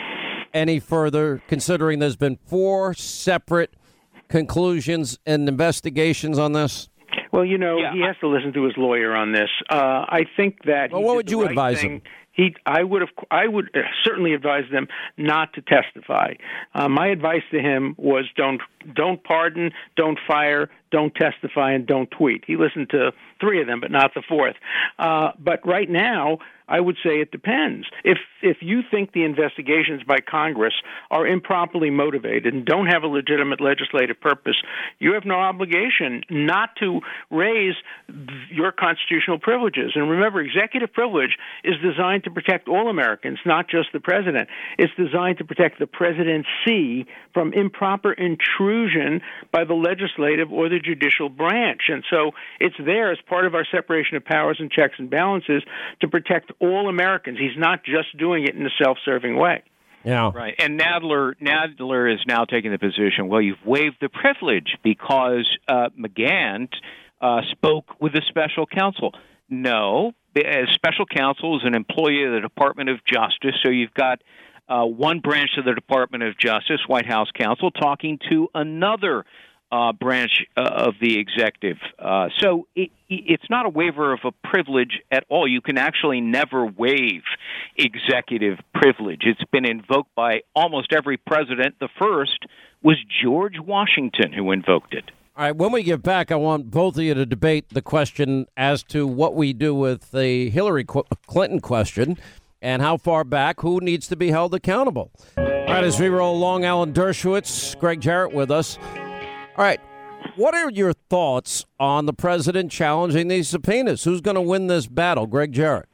Speaker 1: any further, considering there's been four separate conclusions and investigations on this?
Speaker 12: Well, you know,
Speaker 13: Yeah.
Speaker 12: he has to listen to his lawyer on this. Uh, I think that.
Speaker 1: Well,
Speaker 12: he
Speaker 1: what
Speaker 12: did
Speaker 1: would
Speaker 12: the
Speaker 1: you
Speaker 12: right
Speaker 1: advise
Speaker 12: thing.
Speaker 1: him?
Speaker 12: He, I would have, I would uh, certainly advise them not to testify. Uh, my advice to him was don't, don't pardon, don't fire, don't testify, and don't tweet. He listened to three of them, but not the fourth. Uh, but right now, I would say it depends. If if you think the investigations by Congress are improperly motivated and don't have a legitimate legislative purpose, you have no obligation not to raise your constitutional privileges. And remember, executive privilege is designed to protect all Americans, not just the president. It's designed to protect the presidency from improper intrusion by the legislative or the judicial branch. And so it's there as part of our separation of powers and checks and balances to protect all Americans. He's not just doing it in a self-serving way.
Speaker 1: Yeah.
Speaker 13: Right. And Nadler Nadler is now taking the position, well, you've waived the privilege because uh, McGahn uh, spoke with the special counsel. No, as special counsel is an employee of the Department of Justice, so you've got uh, one branch of the Department of Justice, White House counsel, talking to another Uh, branch uh, of the executive. Uh, so it, it's not a waiver of a privilege at all. You can actually never waive executive privilege. It's been invoked by almost every president. The first was George Washington who invoked it.
Speaker 1: All right, when we get back, I want both of you to debate the question as to what we do with the Hillary Clinton question and how far back, who needs to be held accountable. All right, as we roll along, Alan Dershowitz, Greg Jarrett with us. All right, what are your thoughts on the president challenging these subpoenas? Who's going to win this battle? Greg Jarrett.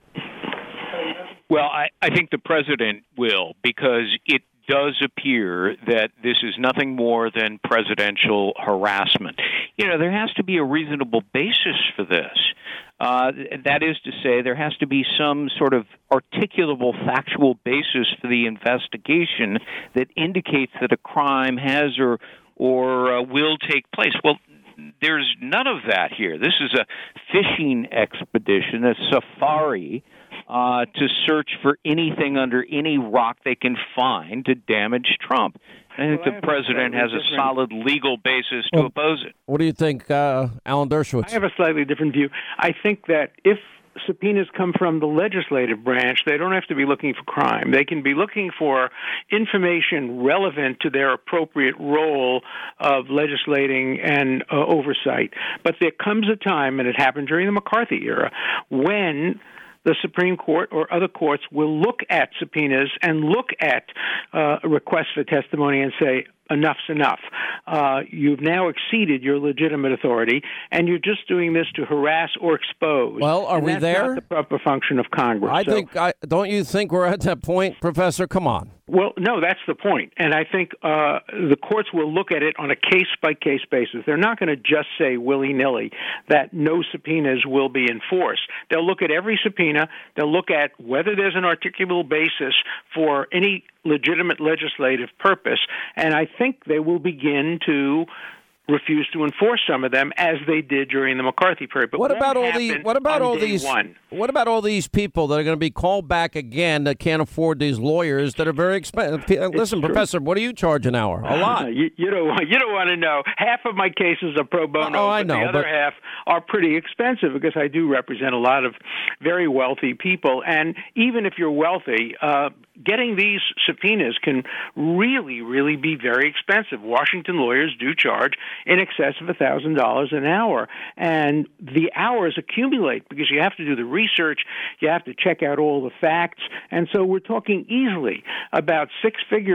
Speaker 13: Well, I, I think the president will, because it does appear that this is nothing more than presidential harassment. You know, there has to be a reasonable basis for this. Uh, that is to say, there has to be some sort of articulable factual basis for the investigation that indicates that a crime has or or uh, will take place. Well, there's none of that here. This is a fishing expedition, a safari, uh, to search for anything under any rock they can find to damage Trump. I think
Speaker 12: well,
Speaker 13: the
Speaker 12: I
Speaker 13: president has a solid legal basis to
Speaker 1: well,
Speaker 13: oppose it.
Speaker 1: What do you think, uh, Alan Dershowitz?
Speaker 12: I have a slightly different view. I think that if subpoenas come from the legislative branch, they don't have to be looking for crime. They can be looking for information relevant to their appropriate role of legislating and uh, oversight. But there comes a time, and it happened during the McCarthy era, when the Supreme Court or other courts will look at subpoenas and look at uh, requests for testimony and say, enough's enough. Uh, you've now exceeded your legitimate authority, and you're just doing this to harass or expose.
Speaker 1: Well, are
Speaker 12: and
Speaker 1: we
Speaker 12: that's
Speaker 1: there?
Speaker 12: Not the proper function of Congress.
Speaker 1: I
Speaker 12: So-
Speaker 1: think. I, don't you think we're at that point, Professor? Come on.
Speaker 12: Well, no, that's the point. And I think uh, the courts will look at it on a case-by-case basis. They're not going to just say willy-nilly that no subpoenas will be enforced. They'll look at every subpoena. They'll look at whether there's an articulable basis for any legitimate legislative purpose. And I think they will begin to refuse to enforce some of them, as they did during the McCarthy period. But
Speaker 1: What about all
Speaker 12: the?
Speaker 1: the? What about all these?
Speaker 12: One.
Speaker 1: What about all these people that are going to be called back again that can't afford these lawyers that are very expensive? Listen,
Speaker 12: true.
Speaker 1: Professor, what do you charge an hour? A lot.
Speaker 12: you, you don't. You don't want to know. Half of my cases are pro bono.
Speaker 1: Oh, I
Speaker 12: but
Speaker 1: know,
Speaker 12: The other
Speaker 1: but-
Speaker 12: half are pretty expensive because I do represent a lot of very wealthy people. And even if you're wealthy, uh, getting these subpoenas can really, really be very expensive. Washington lawyers do charge in excess of one thousand dollars an hour. And the hours accumulate because you have to do the research, you have to check out all the facts. And so we're talking easily about six-figure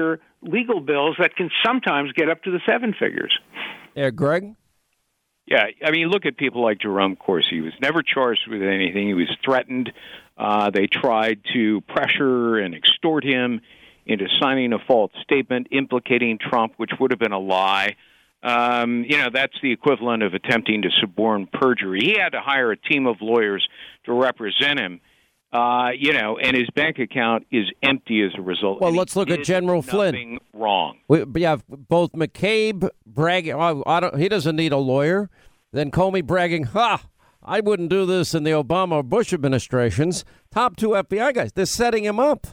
Speaker 12: legal bills that can sometimes get up to the seven figures.
Speaker 1: Yeah, Greg?
Speaker 13: Yeah, I mean, look at people like Jerome Corsi. He was never charged with anything. He was threatened. Uh, they tried to pressure and extort him into signing a false statement implicating Trump, which would have been a lie. Um, you know, that's the equivalent of attempting to suborn perjury. He had to hire a team of lawyers to represent him, uh, you know, and his bank account is empty as a result.
Speaker 1: Well,
Speaker 13: and
Speaker 1: let's look at General Flynn.
Speaker 13: Wrong.
Speaker 1: We, we have both McCabe bragging, oh, I don't, he doesn't need a lawyer, then Comey bragging, ha, I wouldn't do this in the Obama or Bush administrations. Top two F B I guys, they're setting him up.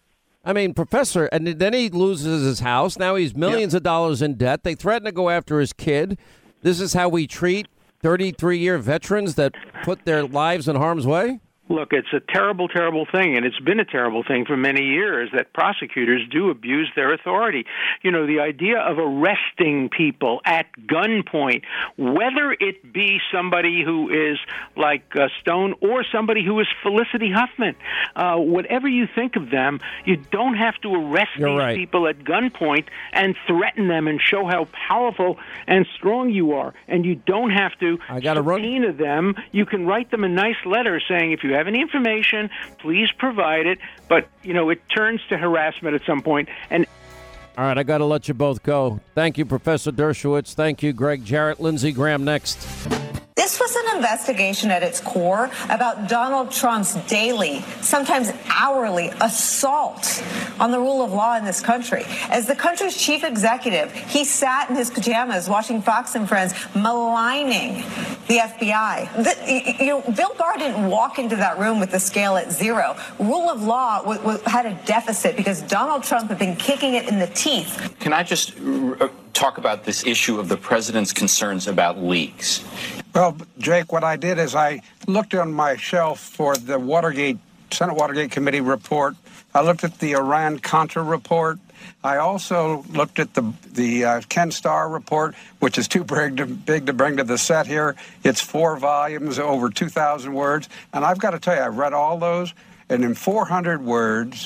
Speaker 1: I mean, Professor, and then he loses his house. Now he's millions yep. of dollars in debt. They threaten to go after his kid. This is how we treat thirty-three-year veterans that put their lives in harm's way?
Speaker 12: Look, it's a terrible, terrible thing, and it's been a terrible thing for many years that prosecutors do abuse their authority. You know, the idea of arresting people at gunpoint, whether it be somebody who is like uh, Stone or somebody who is Felicity Huffman, uh, whatever you think of them, you don't have to arrest
Speaker 1: You're
Speaker 12: these
Speaker 1: right.
Speaker 12: people at gunpoint and threaten them and show how powerful and strong you are. And you don't have to
Speaker 1: I gotta
Speaker 12: subpoena
Speaker 1: run.
Speaker 12: them. You can write them a nice letter saying, if you have any information, please provide it. But, you know, it turns to harassment at some point. And
Speaker 1: all right, I got to let you both go. Thank you, Professor Dershowitz. Thank you, Greg Jarrett. Lindsey Graham next.
Speaker 2: This was an investigation at its core about Donald Trump's daily, sometimes hourly, assault on the rule of law in this country. As the country's chief executive, he sat in his pajamas watching Fox and Friends maligning the F B I. The, you know, Bill Barr didn't walk into that room with the scale at zero. Rule of law w- w- had a deficit because Donald Trump had been kicking it in the teeth.
Speaker 3: Can I just uh, talk about this issue of the president's concerns about leaks?
Speaker 14: Well, Jake, what I did is I looked on my shelf for the Watergate, Senate Watergate Committee report. I looked at the Iran-Contra report. I also looked at the the uh, Ken Starr report, which is too big to, big to bring to the set here. It's four volumes, over two thousand words. And I've got to tell you, I've read all those. And in four hundred words,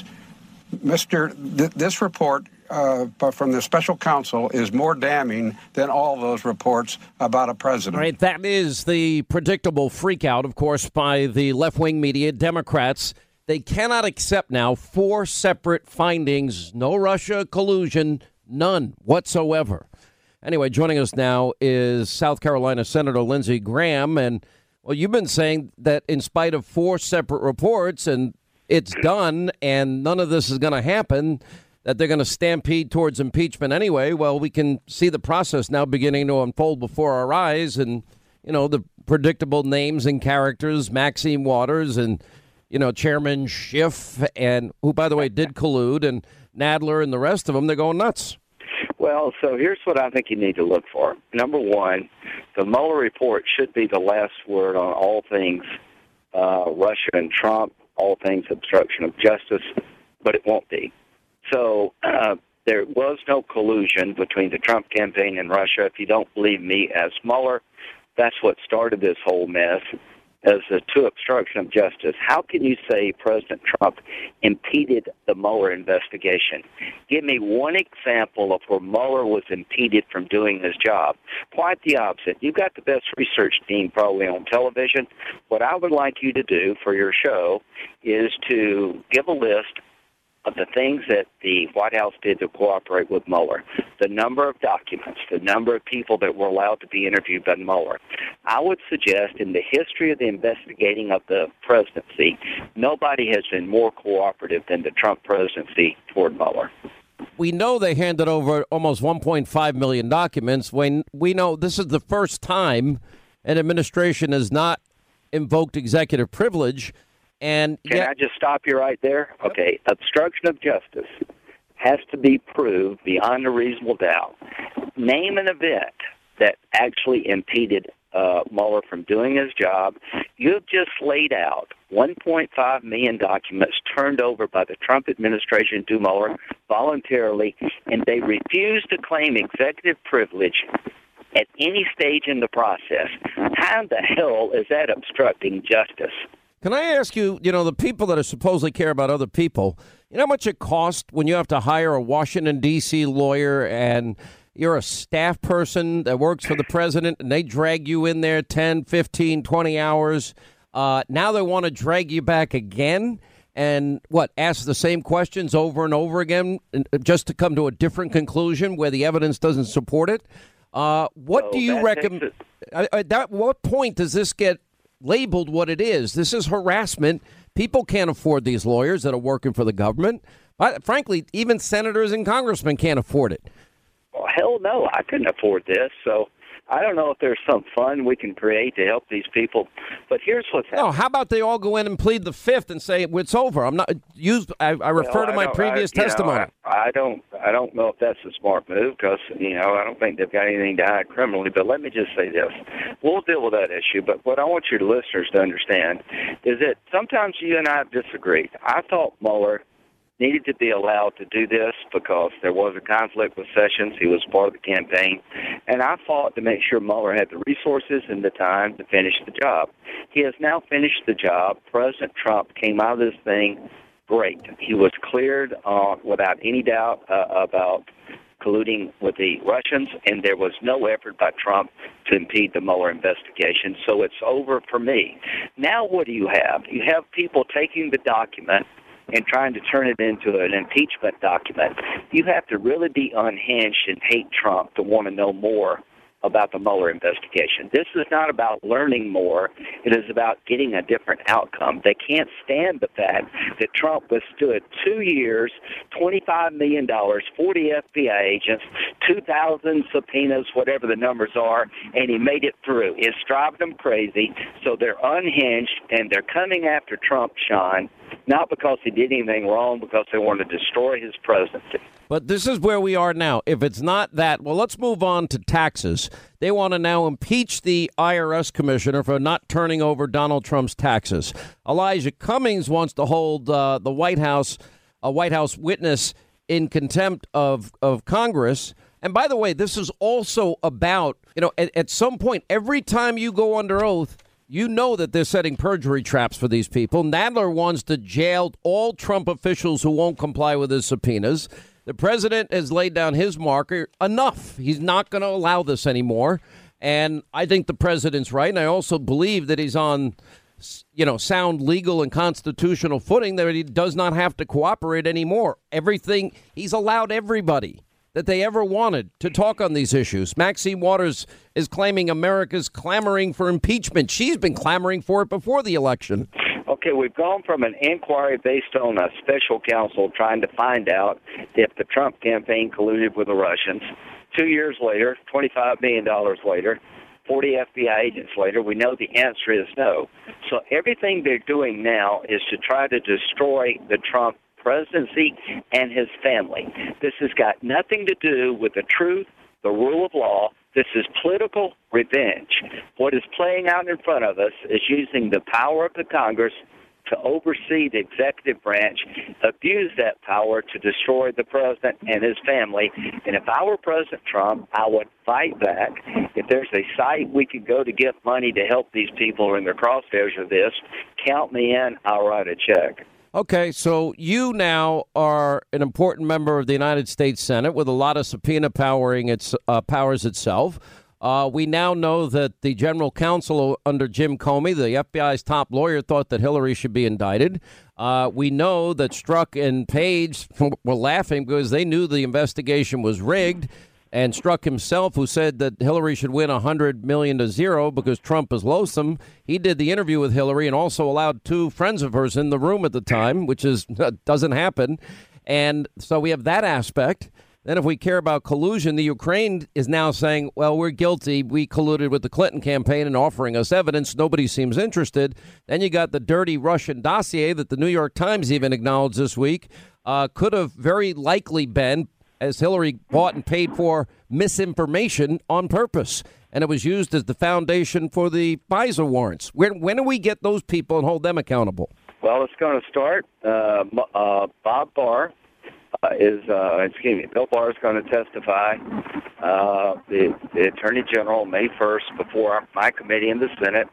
Speaker 14: Mister Th- this report uh, from the special counsel is more damning than all those reports about a president.
Speaker 1: All right, that is the predictable freakout, of course, by the left-wing media, Democrats. They cannot accept now four separate findings, no Russia collusion, none whatsoever. Anyway, joining us now is South Carolina Senator Lindsey Graham. And, well, you've been saying that in spite of four separate reports and it's done and none of this is going to happen, that they're going to stampede towards impeachment anyway. Well, we can see the process now beginning to unfold before our eyes. And, you know, the predictable names and characters, Maxine Waters and, you know, Chairman Schiff, and who, by the way, did collude, and Nadler and the rest of them, they're going nuts.
Speaker 15: Well, so here's what I think you need to look for. Number one, the Mueller report should be the last word on all things uh, Russia and Trump, all things obstruction of justice, but it won't be. So uh, there was no collusion between the Trump campaign and Russia. If you don't believe me, as Mueller, that's what started this whole mess. As a, to obstruction of justice, how can you say President Trump impeded the Mueller investigation? Give me one example of where Mueller was impeded from doing his job. Quite the opposite. You've got the best research team probably on television. What I would like you to do for your show is to give a list of the things that the White House did to cooperate with Mueller, the number of documents, the number of people that were allowed to be interviewed by Mueller. I would suggest in the history of the investigating of the presidency, nobody has been more cooperative than the Trump presidency toward Mueller.
Speaker 1: We know they handed over almost one point five million documents when we know this is the first time an administration has not invoked executive privilege. And
Speaker 15: Can
Speaker 1: yet-
Speaker 15: I just stop you right there? Okay, obstruction of justice has to be proved beyond a reasonable doubt. Name an event that actually impeded uh, Mueller from doing his job. You've just laid out one point five million documents turned over by the Trump administration to Mueller voluntarily, and they refused to claim executive privilege at any stage in the process. How the hell is that obstructing justice?
Speaker 1: Can I ask you, you know, the people that are supposedly care about other people, you know how much it costs when you have to hire a Washington, D C lawyer and you're a staff person that works for the president and they drag you in there ten, fifteen, twenty hours. Uh, now they want to drag you back again and what, ask the same questions over and over again just to come to a different conclusion where the evidence doesn't support it. Uh, what
Speaker 15: Oh,
Speaker 1: do you
Speaker 15: that
Speaker 1: recommend? At what point does this get labeled what it is? This is harassment. People can't afford these lawyers that are working for the government. But frankly, even senators and congressmen can't afford it.
Speaker 15: Well, hell no, I couldn't afford this. So I don't know if there's some fund we can create to help these people. But here's what's happening.
Speaker 1: No, how about they all go in and plead the fifth and say it's over? I'm not used. I, I refer
Speaker 15: Well,
Speaker 1: to
Speaker 15: I
Speaker 1: my
Speaker 15: don't-
Speaker 1: previous
Speaker 15: I, you
Speaker 1: testimony.
Speaker 15: know, I, I don't. I don't know if that's a smart move because you know I don't think they've got anything to hide criminally. But let me just say this: we'll deal with that issue. But what I want your listeners to understand is that sometimes you and I have disagreed. I thought Mueller needed to be allowed to do this because there was a conflict with Sessions. He was part of the campaign. And I fought to make sure Mueller had the resources and the time to finish the job. He has now finished the job. President Trump came out of this thing great. He was cleared uh, without any doubt uh, about colluding with the Russians, and there was no effort by Trump to impede the Mueller investigation. So it's over for me. Now what do you have? You have people taking the document and trying to turn it into an impeachment document. You have to really be unhinged and hate Trump to want to know more about the Mueller investigation. This is not about learning more. It is about getting a different outcome. They can't stand the fact that Trump withstood two years, twenty-five million dollars, forty F B I agents, two thousand subpoenas, whatever the numbers are, and he made it through. It's driving them crazy, so they're unhinged, and they're coming after Trump, Sean, not because he did anything wrong, because they want to destroy his presidency.
Speaker 1: But this is where we are now. If it's not that, well, let's move on to taxes. They want to now impeach the I R S commissioner for not turning over Donald Trump's taxes. Elijah Cummings wants to hold uh, the White House, a White House witness, in contempt of, of Congress. And by the way, this is also about, you know, at, at some point, every time you go under oath, you know that they're setting perjury traps for these people. Nadler wants to jail all Trump officials who won't comply with his subpoenas. The president has laid down his marker. Enough. He's not going to allow this anymore. And I think the president's right. And I also believe that he's on, you know, sound legal and constitutional footing, that he does not have to cooperate anymore. Everything, he's allowed everybody that they ever wanted to talk on these issues. Maxine Waters is claiming America's clamoring for impeachment. She's been clamoring for it before the election.
Speaker 15: Okay, we've gone from an inquiry based on a special counsel trying to find out if the Trump campaign colluded with the Russians. Two years later, twenty-five million dollars later, forty F B I agents later, we know the answer is no. So everything they're doing now is to try to destroy the Trump presidency and his family. This has got nothing to do with the truth, the rule of law. This is political revenge. What is playing out in front of us is using the power of the Congress to oversee the executive branch, abuse that power to destroy the president and his family. And if I were President Trump, I would fight back. If there's a site we could go to get money to help these people in their crosshairs of this, count me in. I'll write a check.
Speaker 1: Okay, so you now are an important member of the United States Senate with a lot of subpoena powering its uh, powers itself. Uh, we now know that the general counsel under Jim Comey, the F B I's top lawyer, thought that Hillary should be indicted. Uh, we know that Strzok and Page were laughing because they knew the investigation was rigged. And Strzok himself, who said that Hillary should win one hundred million to zero because Trump is loathsome, he did the interview with Hillary and also allowed two friends of hers in the room at the time, which is doesn't happen. And so we have that aspect. Then if we care about collusion, the Ukraine is now saying, well, we're guilty. We colluded with the Clinton campaign and offering us evidence. Nobody seems interested. Then you got the dirty Russian dossier that the New York Times even acknowledged this week uh, could have very likely been, as Hillary bought and paid for, misinformation on purpose. And it was used as the foundation for the FISA warrants. When, when do we get those people and hold them accountable?
Speaker 15: Well, it's going to start. Uh, uh, Bob Barr uh, is, uh, excuse me, Bill Barr is going to testify, uh, the, the Attorney General, May first, before my committee in the Senate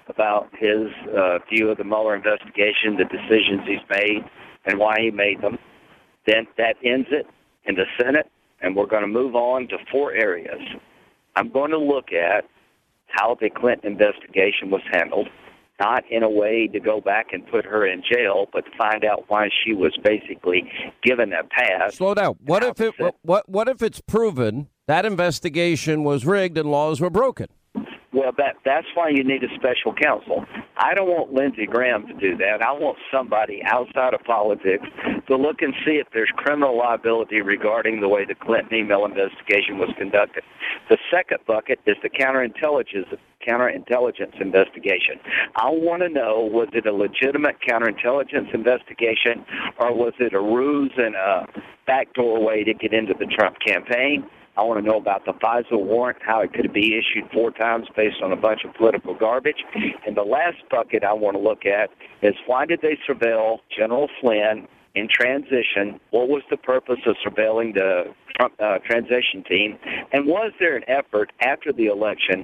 Speaker 15: about his uh, view of the Mueller investigation, the decisions he's made, and why he made them. Then that ends it in the Senate, and we're going to move on to four areas. I'm going to look at how the Clinton investigation was handled, not in a way to go back and put her in jail, but to find out why she was basically given a pass.
Speaker 1: Slow down. What if it? What what if it's proven that investigation was rigged and laws were broken?
Speaker 15: Well, that that's why you need a special counsel. I don't want Lindsey Graham to do that. I want somebody outside of politics to look and see if there's criminal liability regarding the way the Clinton email investigation was conducted. The second bucket is the counterintelligence counterintelligence investigation. I want to know, was it a legitimate counterintelligence investigation, or was it a ruse and a backdoor way to get into the Trump campaign? I want to know about the FISA warrant, how it could be issued four times based on a bunch of political garbage. And the last bucket I want to look at is, why did they surveil General Flynn in transition? What was the purpose of surveilling the Trump uh, transition team? And was there an effort after the election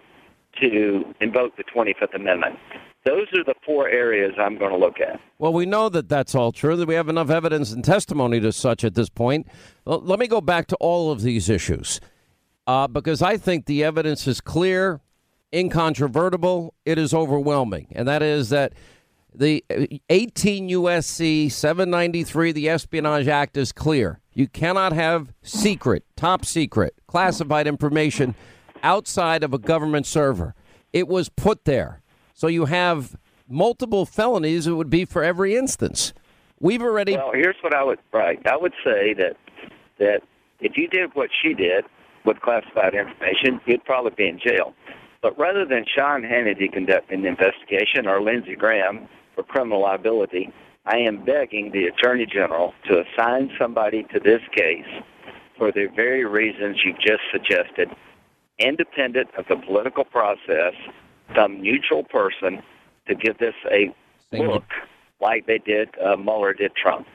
Speaker 15: to invoke the twenty-fifth Amendment? Those are the four areas I'm going to look at.
Speaker 1: Well, we know that that's all true, that we have enough evidence and testimony to such at this point. Well, let me go back to all of these issues, uh, because I think the evidence is clear, incontrovertible, it is overwhelming. And that is that the eighteen U S C seven ninety-three, the Espionage Act, is clear. You cannot have secret, top secret, classified information outside of a government server. It was put there. So you have multiple felonies. It would be for every instance. We've already.
Speaker 15: Well, here's what I would right. I would say that that if you did what she did with classified information, you'd probably be in jail. But rather than Sean Hannity conducting the investigation or Lindsey Graham for criminal liability, I am begging the Attorney General to assign somebody to this case for the very reasons you've just suggested, independent of the political process, some neutral person to give this a look like they did, uh, Mueller did Trump.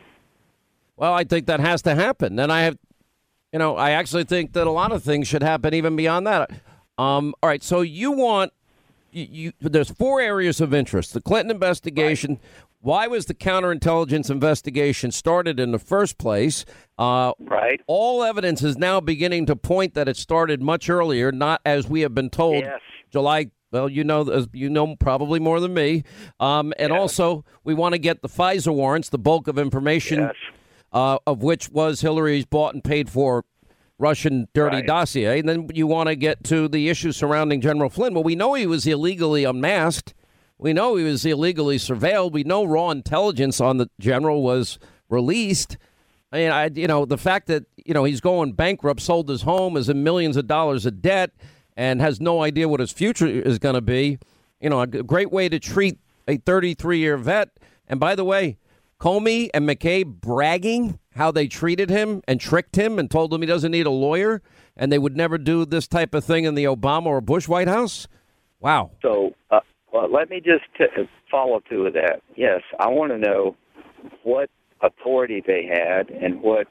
Speaker 1: Well, I think that has to happen. And I have, you know, I actually think that a lot of things should happen even beyond that. Um, all right. So you want, you, you there's four areas of interest. The Clinton investigation. Right. Why was the counterintelligence investigation started in the first place? Uh,
Speaker 15: right.
Speaker 1: All evidence is now beginning to point that it started much earlier, not as we have been told,
Speaker 15: yes.
Speaker 1: July. Well, you know, you know probably more than me. Um, and yes. also, we want to get the FISA warrants, the bulk of information, yes. uh, of which was Hillary's bought and paid for Russian dirty right. dossier. And then you want to get to the issue surrounding General Flynn. Well, we know he was illegally unmasked. We know he was illegally surveilled. We know raw intelligence on the general was released. I mean, I, you know, the fact that, you know, he's going bankrupt, sold his home, is in millions of dollars of debt, and has no idea what his future is going to be. You know, a great way to treat a thirty-three-year vet. And by the way, Comey and McCabe bragging how they treated him and tricked him and told him he doesn't need a lawyer and they would never do this type of thing in the Obama or Bush White House. Wow.
Speaker 15: So uh, well, let me just t- follow through with that. Yes, I want to know what authority they had and what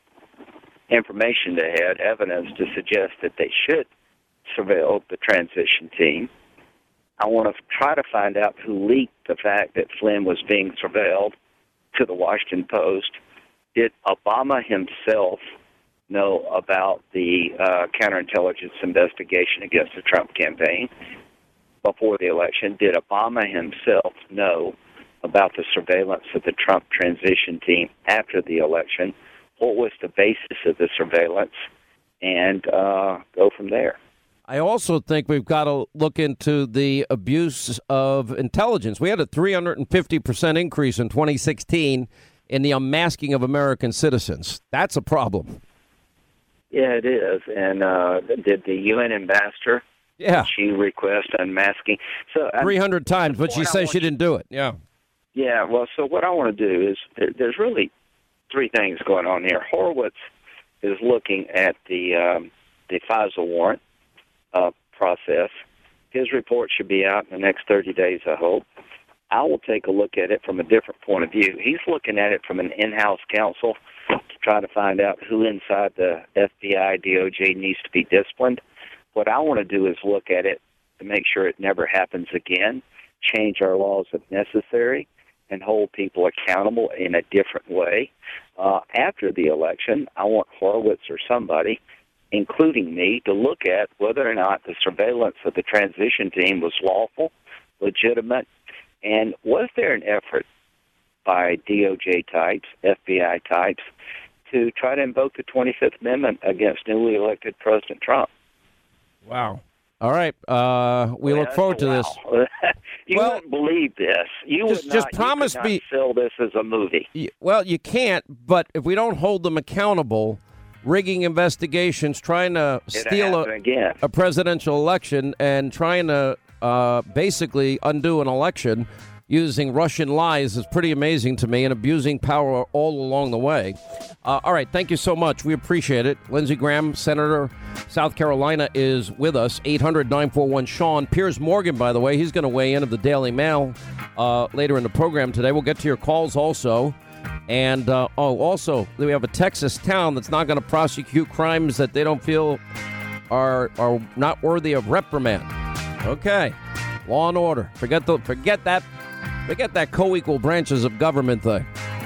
Speaker 15: information they had, evidence to suggest that they should surveil the transition team. I want to try to find out who leaked the fact that Flynn was being surveilled to the Washington Post. Did Obama himself know about the uh, counterintelligence investigation against the Trump campaign before the election? Did Obama himself know about the surveillance of the Trump transition team after the election? What was the basis of the surveillance? And uh, go from there.
Speaker 1: I also think we've got to look into the abuse of intelligence. We had a three hundred fifty percent increase in twenty sixteen in the unmasking of American citizens. That's a problem.
Speaker 15: Yeah, it is. And uh, did the U N ambassador,
Speaker 1: yeah,
Speaker 15: she request unmasking? So
Speaker 1: three hundred times, but she says she didn't do it. Yeah.
Speaker 15: Yeah, well, so what I want to do is there, there's really three things going on here. Horowitz is looking at the um, the FISA warrant Uh, process. His report should be out in the next thirty days, I hope. I will take a look at it from a different point of view. He's looking at it from an in-house counsel to try to find out who inside the F B I, D O J needs to be disciplined. What I want to do is look at it to make sure it never happens again. change our laws if necessary, and hold people accountable in a different way. Uh, after the election, I want Horowitz or somebody, including me, to look at whether or not the surveillance of the transition team was lawful, legitimate, and was there an effort by D O J types, F B I types, to try to invoke the twenty-fifth Amendment against newly elected President Trump?
Speaker 1: Wow. All right. Uh, we
Speaker 15: Well,
Speaker 1: look forward to
Speaker 15: wow.
Speaker 1: this.
Speaker 15: You
Speaker 1: Well,
Speaker 15: wouldn't believe this. You
Speaker 1: just-
Speaker 15: would
Speaker 1: just
Speaker 15: not,
Speaker 1: promise
Speaker 15: you could not
Speaker 1: me-
Speaker 15: sell this as a movie.
Speaker 1: Y- Well, you can't, but if we don't hold them accountable, rigging investigations, trying to
Speaker 15: It'll
Speaker 1: steal
Speaker 15: happen
Speaker 1: a,
Speaker 15: again.
Speaker 1: a presidential election and trying to uh, basically undo an election using Russian lies is pretty amazing to me, and abusing power all along the way. Uh, all right, thank you so much. We appreciate it. Lindsey Graham, Senator, South Carolina, is with us. eight hundred nine four one Sean. Piers Morgan, by the way, he's going to weigh in of the Daily Mail uh, later in the program today. We'll get to your calls also. And, uh, oh, also, we have a Texas town that's not going to prosecute crimes that they don't feel are are not worthy of reprimand. Okay. Law and order. Forget the forget that forget that co-equal branches of government thing.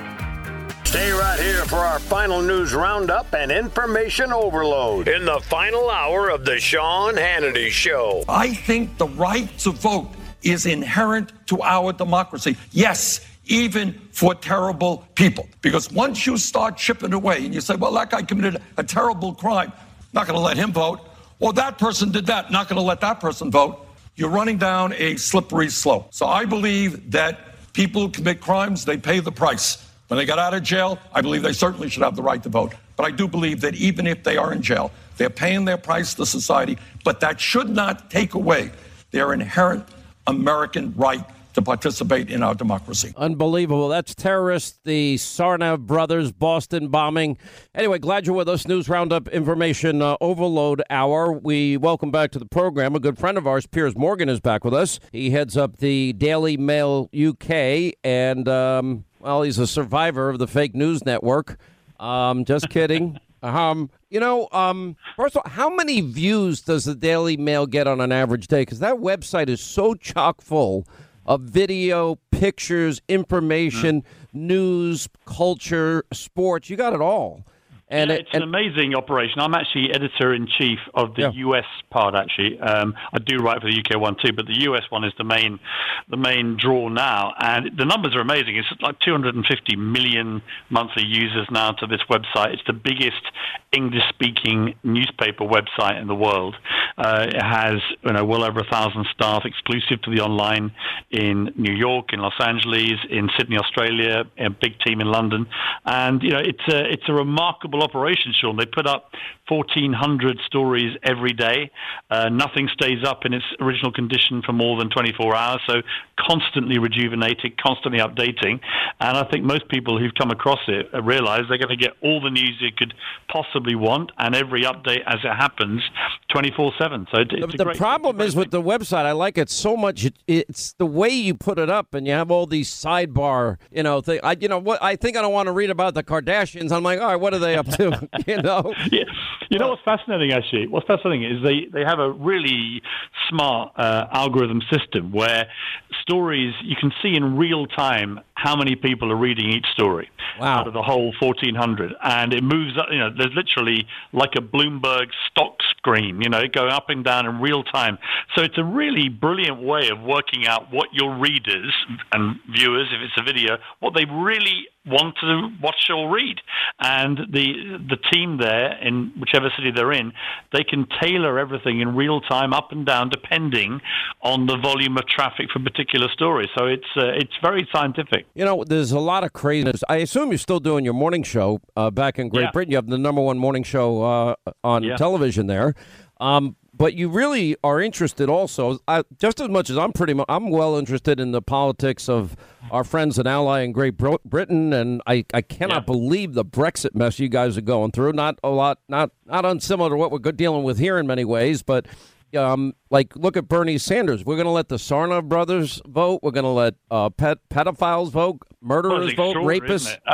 Speaker 16: Stay right here for our final news roundup and information overload in the final hour of the Sean Hannity Show.
Speaker 17: I think the right to vote is inherent to our democracy. Yes, even for terrible people. Because once you start chipping away and you say, well, that guy committed a terrible crime, not going to let him vote. Or that person did that, not going to let that person vote. You're running down a slippery slope. So I believe that people who commit crimes, they pay the price. When they got out of jail, I believe they certainly should have the right to vote. But I do believe that even if they are in jail, they're paying their price to society. But that should not take away their inherent American right to participate in our democracy.
Speaker 1: Unbelievable. That's terrorists, the Tsarnaev brothers, Boston bombing. Anyway, glad you're with us. News Roundup Information uh, Overload Hour. We welcome back to the program a good friend of ours, Piers Morgan, is back with us. He heads up the Daily Mail U K, and, um, well, he's a survivor of the fake news network. Um, just kidding. Um, you know, um, first of all, how many views does the Daily Mail get on an average day? Because that website is so chock full of video, pictures, information, mm-hmm. news, culture, sports. You got it all. And
Speaker 18: yeah,
Speaker 1: it,
Speaker 18: it's
Speaker 1: and,
Speaker 18: an amazing operation. I'm actually editor-in-chief of the
Speaker 1: yeah.
Speaker 18: U S part, actually. Um, I do write for the U K one, too, but the U S one is the main the main draw now. And the numbers are amazing. It's like two hundred fifty million monthly users now to this website. It's the biggest English-speaking newspaper website in the world. Uh, it has you know, well over one thousand staff exclusive to the online in New York, in Los Angeles, in Sydney, Australia, a big team in London. And, you know, it's a, it's a remarkable operation, Sean. They put up fourteen hundred stories every day. Uh, nothing stays up in its original condition for more than twenty-four hours, so constantly rejuvenated, constantly updating. And I think most people who've come across it realize they're going to get all the news you could possibly want and every update as it happens twenty-four seven. So it, it's
Speaker 1: the
Speaker 18: a great,
Speaker 1: problem is with the website, I like it so much. It, it's the way you put it up, and you have all these sidebar, you know, thing. I, you know, what I think I don't want to read about the Kardashians. I'm like, all right, what are they up to? you know.
Speaker 18: Yeah. You know what's fascinating, actually? What's fascinating is they, they have a really smart uh, algorithm system where stories, you can see in real time how many people are reading each story
Speaker 1: wow.
Speaker 18: out of the whole fourteen hundred. And it moves up, you know, there's literally like a Bloomberg stock screen, you know, going up and down in real time. So it's a really brilliant way of working out what your readers and viewers, if it's a video, what they really want to watch or read. And the the team there, in whichever city they're in, they can tailor everything in real time, up and down, depending on the volume of traffic for particular stories. So it's uh, it's very scientific.
Speaker 1: You know, there's a lot of craziness. I assume you're still doing your morning show uh, back in Great
Speaker 18: Yeah.
Speaker 1: Britain. You have the number one morning show uh, on
Speaker 18: Yeah.
Speaker 1: television there. Um, but you really are interested also, uh, just as much as I'm pretty much, I'm well interested in the politics of our friends and ally in Great Bro- Britain. And I, I cannot
Speaker 18: Yeah.
Speaker 1: believe the Brexit mess you guys are going through. Not a lot, not, not unsimilar to what we're dealing with here in many ways, but Um, like, look at Bernie Sanders. We're going to let the Tsarnaev brothers vote. We're going to let uh, pet pedophiles vote, murderers
Speaker 18: Well, it's
Speaker 1: vote,
Speaker 18: extraordinary,
Speaker 1: rapists.
Speaker 18: isn't it? Abs-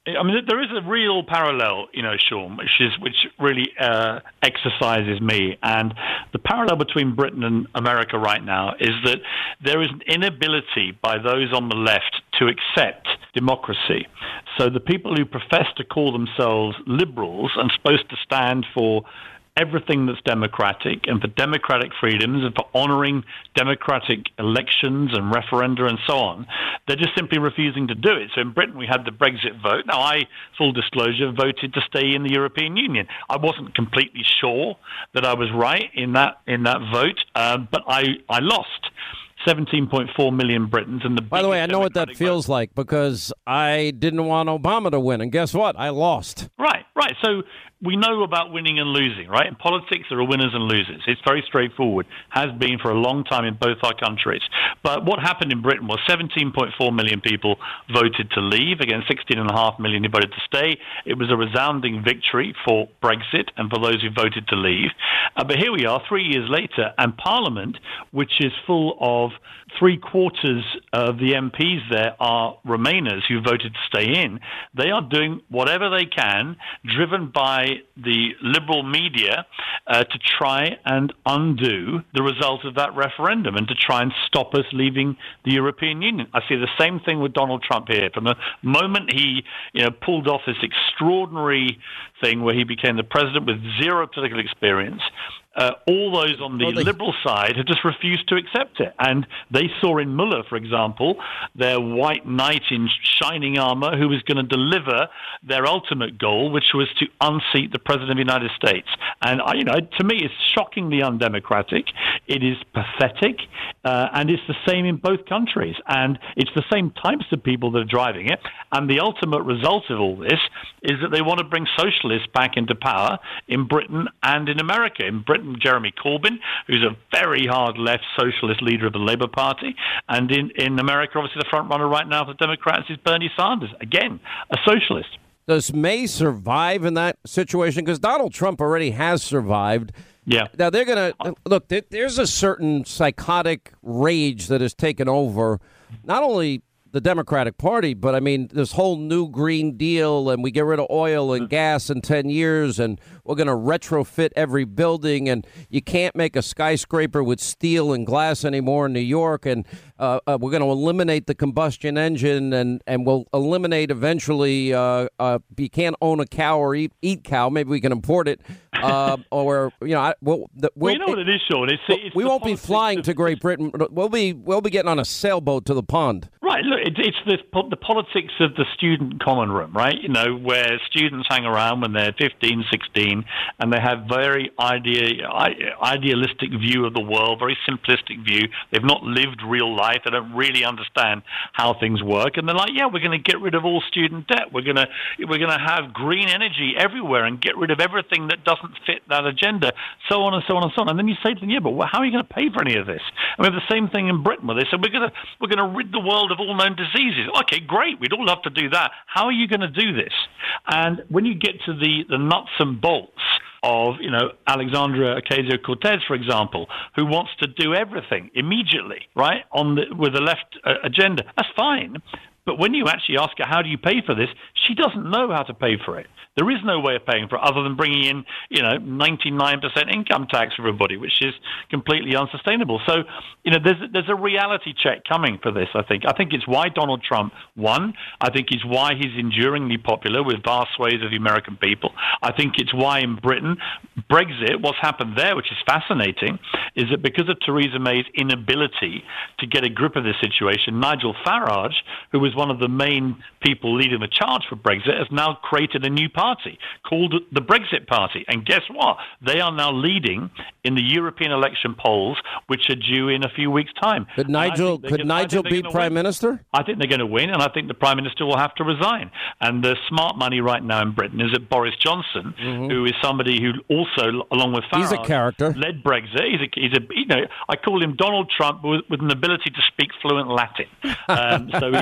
Speaker 18: I mean, there is a real parallel, you know, Sean, which is which really uh, exercises me. And the parallel between Britain and America right now is that there is an inability by those on the left to accept democracy. So the people who profess to call themselves liberals and supposed to stand for everything that's democratic and for democratic freedoms and for honoring democratic elections and referenda and so on, they're just simply refusing to do it. So in Britain, we had the Brexit vote. Now, I, full disclosure, voted to stay in the European Union. I wasn't completely sure that I was right in that in that vote, uh, but I, I lost. seventeen point four million Britons. And the
Speaker 1: By the way, I know what that feels vote. like because I didn't want Obama to win. And guess what? I lost.
Speaker 18: Right, right. So we know about winning and losing, right? In politics, there are winners and losers. It's very straightforward, has been for a long time in both our countries. But what happened in Britain was seventeen point four million people voted to leave, against sixteen point five million who voted to stay. It was a resounding victory for Brexit and for those who voted to leave. Uh, but here we are, three years later, and Parliament, which is full of three quarters of the M Ps there are Remainers who voted to stay in. They are doing whatever they can, driven by the liberal media, uh, to try and undo the result of that referendum and to try and stop us leaving the European Union. I see the same thing with Donald Trump here. From the moment he, you know, pulled off this extraordinary thing where he became the president with zero political experience, Uh, all those on the well, they... liberal side have just refused to accept it. And they saw in Mueller, for example, their white knight in shining armor who was going to deliver their ultimate goal, which was to unseat the president of the United States. And, you know, to me, it's shockingly undemocratic. It is pathetic. Uh, and it's the same in both countries. And it's the same types of people that are driving it. And the ultimate result of all this is that they want to bring socialists back into power in Britain and in America. In Britain, Jeremy Corbyn, who's a very hard left socialist leader of the Labour Party. And in, in America, obviously, the front runner right now for the Democrats is Bernie Sanders. Again, a socialist.
Speaker 1: Does May survive in that situation? Because Donald Trump already has survived.
Speaker 18: Yeah.
Speaker 1: Now, they're going to look, there's a certain psychotic rage that has taken over not only the Democratic Party, but I mean, this whole new Green Deal, and we get rid of oil and gas in ten years, and we're going to retrofit every building, and you can't make a skyscraper with steel and glass anymore in New York, and uh, uh, we're going to eliminate the combustion engine, and, and we'll eliminate eventually, uh, uh, you can't own a cow or eat, eat cow, maybe we can import it, uh, or, you know, I, we'll, the, we'll,
Speaker 18: well, you know what it is, Sean? It's, it's
Speaker 1: we won't be flying to Great Britain. We'll be, we'll be getting on a sailboat to the pond.
Speaker 18: Right, look, it, it's the, the politics of the student common room, right? You know, where students hang around when they're fifteen, sixteen, and they have very idea, idealistic view of the world, very simplistic view. They've not lived real life. They don't really understand how things work. And they're like, yeah, we're going to get rid of all student debt. We're going to we're going to have green energy everywhere and get rid of everything that doesn't fit that agenda, so on and so on and so on. And then you say to them, yeah, but how are you going to pay for any of this? And we have the same thing in Britain where they said, we're going to we're going to rid the world of all known diseases. Okay, great. We'd all love to do that. How are you going to do this? And when you get to the, the nuts and bolts of, you know, Alexandria Ocasio-Cortez, for example, who wants to do everything immediately, right, on the, with the left uh, agenda, that's fine. But when you actually ask her, how do you pay for this, she doesn't know how to pay for it. There is no way of paying for it other than bringing in, you know, ninety-nine percent income tax for everybody, which is completely unsustainable. So, you know, there's there's a reality check coming for this, I think. I think it's why Donald Trump won. I think it's why he's enduringly popular with vast swathes of the American people. I think it's why in Britain, Brexit, what's happened there, which is fascinating, is that because of Theresa May's inability to get a grip of this situation, Nigel Farage, who was one of the main people leading the charge for Brexit, has now created a new party called the Brexit Party. And guess what? They are now leading in the European election polls, which are due in a few weeks' time.
Speaker 1: Could Nigel, could gonna, Nigel be Prime
Speaker 18: win.
Speaker 1: Minister?
Speaker 18: I think they're going to win, and I think the Prime Minister will have to resign. And the smart money right now in Britain is that Boris Johnson, mm-hmm. who is somebody who also, along with Farage,
Speaker 1: he's a character.
Speaker 18: led Brexit. He's a, he's a, you know, I call him Donald Trump with, with an ability to speak fluent Latin. Um, so he's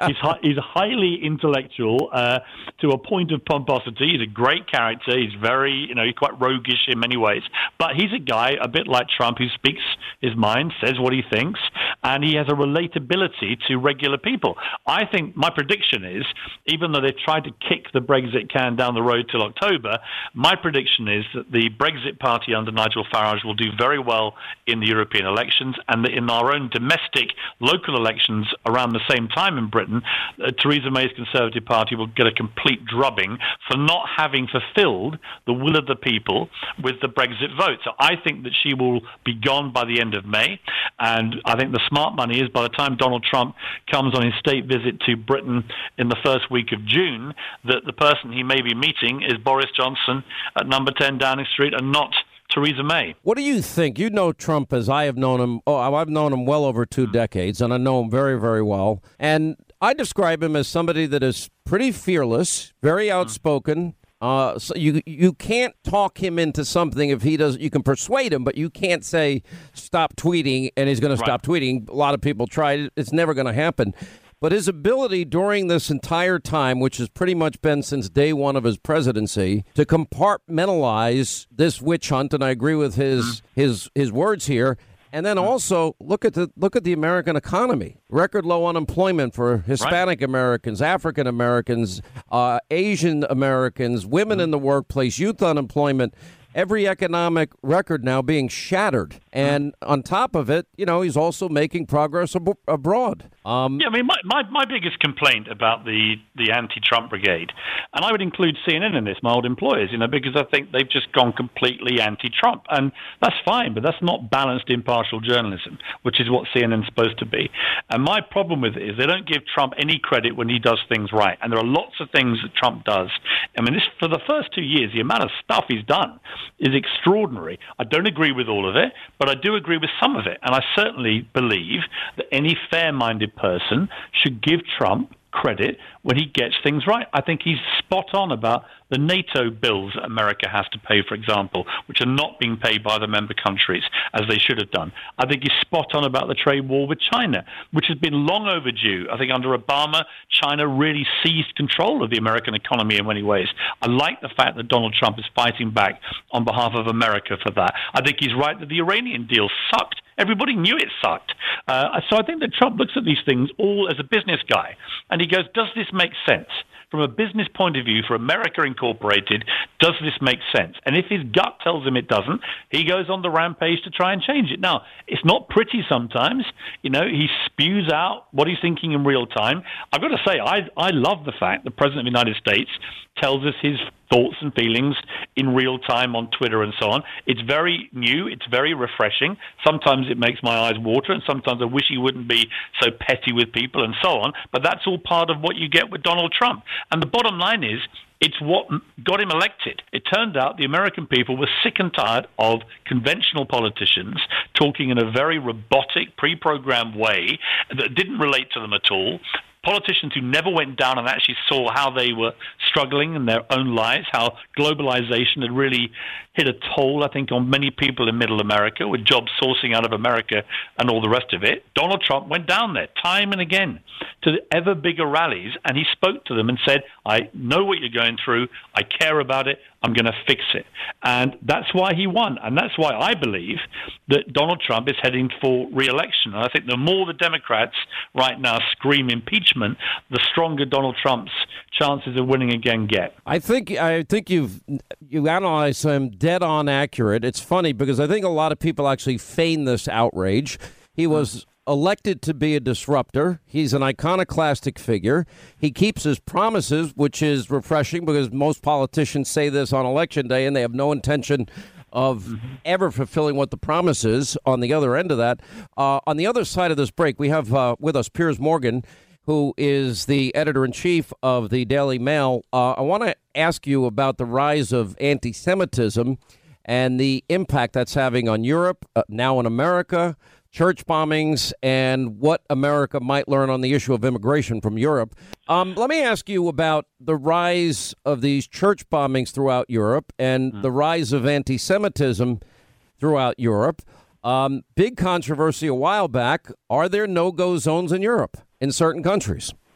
Speaker 18: he's hi- he's highly intellectual uh, to a point of pomposity. He's a great character. He's very, you know, he's quite roguish in many ways. But he's a guy a bit like Trump who speaks his mind, says what he thinks, and he has a relatability to regular people. I think my prediction is, even though they've tried to kick the Brexit can down the road till October, my prediction is that the Brexit party under Nigel Farage will do very well in the European elections, and that in our own domestic local elections around the same time in Britain, uh, Theresa May's Conservative Party will get a complete drubbing for not having fulfilled the will of the people with the Brexit vote. So I think that she will be gone by the end of May, and I think the smart money is by the time Donald Trump comes on his state visit to Britain in the first week of June, that the person he may be meeting is Boris Johnson at number ten Downing Street and not Theresa May.
Speaker 1: What do you think? You know Trump as I have known him. Oh, I've known him well over two decades, and I know him very, very well. And I describe him as somebody that is pretty fearless, very outspoken. Uh, so you you can't talk him into something if he does. You can persuade him, but you can't say stop tweeting and he's going to stop tweeting. A lot of people tried. It's never going to happen. But his ability during this entire time, which has pretty much been since day one of his presidency, to compartmentalize this witch hunt, and I agree with his his his words here. And then also look at the look at the American economy. Record low unemployment for Hispanic right. Americans, African Americans, uh, Asian Americans, women mm-hmm. in the workplace, youth unemployment. Every economic record now being shattered. And on top of it, you know, he's also making progress ab- abroad. Um,
Speaker 18: yeah, I mean, my, my, my biggest complaint about the, the anti-Trump brigade, and I would include C N N in this, my old employers, you know, because I think they've just gone completely anti-Trump. And that's fine, but that's not balanced, impartial journalism, which is what C N N's supposed to be. And my problem with it is they don't give Trump any credit when he does things right. And there are lots of things that Trump does. I mean, this for the first two years, the amount of stuff he's done is extraordinary. I don't agree with all of it, but I do agree with some of it. And I certainly believe that any fair-minded person should give Trump credit when he gets things right. I think he's spot on about the NATO bills that America has to pay, for example, which are not being paid by the member countries as they should have done. I think he's spot on about the trade war with China, which has been long overdue. I think under Obama, China really seized control of the American economy in many ways. I like the fact that Donald Trump is fighting back on behalf of America for that. I think he's right that the Iranian deal sucked. Everybody knew it sucked. Uh, so I think that Trump looks at these things all as a business guy, and he goes, does this make sense? From a business point of view, for America Incorporated, does this make sense? And if his gut tells him it doesn't, he goes on the rampage to try and change it. Now, it's not pretty sometimes. You know, he spews out what he's thinking in real time. I've got to say, I, I love the fact the President of the United States tells us his thoughts and feelings in real time on Twitter and so on. It's very new. It's very refreshing. Sometimes it makes my eyes water, and sometimes I wish he wouldn't be so petty with people and so on. But that's all part of what you get with Donald Trump. And the bottom line is, it's what got him elected. It turned out the American people were sick and tired of conventional politicians talking in a very robotic, pre-programmed way that didn't relate to them at all. Politicians who never went down and actually saw how they were struggling in their own lives, how globalization had really hit a toll, I think, on many people in middle America, with jobs sourcing out of America and all the rest of it. Donald Trump went down there time and again to the ever bigger rallies, and he spoke to them and said, I know what you're going through, I care about it, I'm going to fix it. And that's why he won. And that's why I believe that Donald Trump is heading for re-election. And I think the more the Democrats right now scream impeachment, the stronger Donald Trump's chances of winning again get.
Speaker 1: I think I think you've you analyzed him dead on accurate. It's funny because I think a lot of people actually feign this outrage. He was elected to be a disruptor. He's an iconoclastic figure. He keeps his promises, which is refreshing because most politicians say this on election day and they have no intention of mm-hmm. ever fulfilling what the promise is on the other end of that. Uh, on the other side of this break, we have uh, with us Piers Morgan, who is the editor-in-chief of the Daily Mail. Uh, I want to ask you about the rise of anti-Semitism and the impact that's having on Europe, uh, now in America, church bombings, and what America might learn on the issue of immigration from Europe. Um, let me ask you about the rise of these church bombings throughout Europe and mm-hmm. the rise of anti-Semitism throughout Europe. Um, big controversy a while back. Are there no-go zones in Europe in certain countries?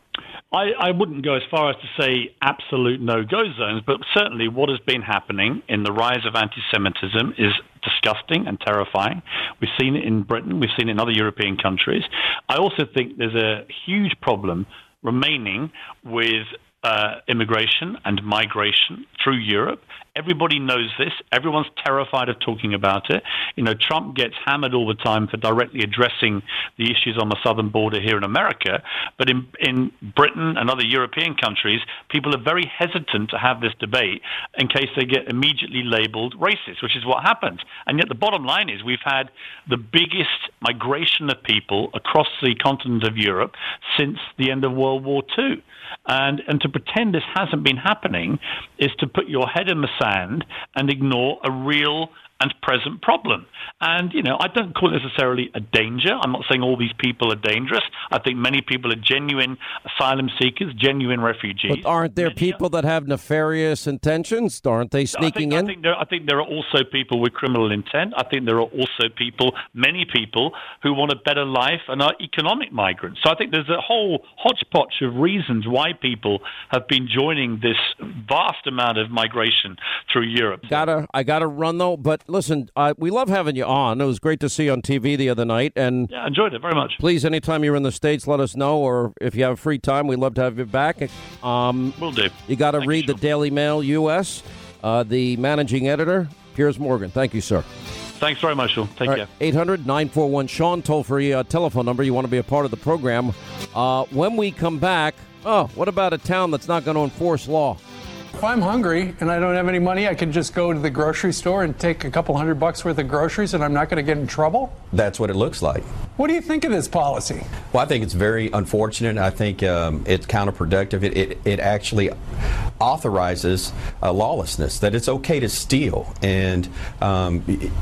Speaker 18: I, I wouldn't go as far as to say absolute no-go zones, but certainly what has been happening in the rise of anti-Semitism is disgusting and terrifying. We've seen it in Britain. We've seen it in other European countries. I also think there's a huge problem remaining with uh, immigration and migration through Europe. Everybody knows this. Everyone's terrified of talking about it. You know, Trump gets hammered all the time for directly addressing the issues on the southern border here in America. But in, in Britain and other European countries, people are very hesitant to have this debate in case they get immediately labeled racist, which is what happens. And yet the bottom line is we've had the biggest migration of people across the continent of Europe since the end of World War Two. And, and to pretend this hasn't been happening is to put your head in the sand and ignore a real and present problem. And, you know, I don't call it necessarily a danger. I'm not saying all these people are dangerous. I think many people are genuine asylum seekers, genuine refugees.
Speaker 1: But aren't there people that have nefarious intentions? Aren't they sneaking
Speaker 18: I think,
Speaker 1: in?
Speaker 18: I think, there, I think there are also people with criminal intent. I think there are also people, many people, who want a better life and are economic migrants. So I think there's a whole hodgepodge of reasons why people have been joining this vast amount of migration through Europe.
Speaker 1: Gotta, I got to run, though, but listen, uh, we love having you on. It was great to see you on T V the other night. And
Speaker 18: yeah, I enjoyed it very much.
Speaker 1: Please, anytime you're in the States, let us know. Or if you have free time, we'd love to have you back. Um,
Speaker 18: Will do.
Speaker 1: You got to read
Speaker 18: you,
Speaker 1: the Daily Mail U S. Uh, the managing editor, Piers Morgan. Thank you, sir.
Speaker 18: Thanks very much, Sean. Take
Speaker 1: All
Speaker 18: care.
Speaker 1: Right, eight hundred nine four one Sean, toll-free uh, telephone number. You want to be a part of the program. Uh, when we come back, oh, what about a town that's not going to enforce law?
Speaker 19: If I'm hungry and I don't have any money, I can just go to the grocery store and take a couple hundred bucks worth of groceries and I'm not going to get in trouble?
Speaker 20: That's what it looks like.
Speaker 19: What do you think of this policy?
Speaker 20: Well, I think it's very unfortunate. I think um, it's counterproductive. It, it, it actually authorizes uh, lawlessness, that it's okay to steal. And um,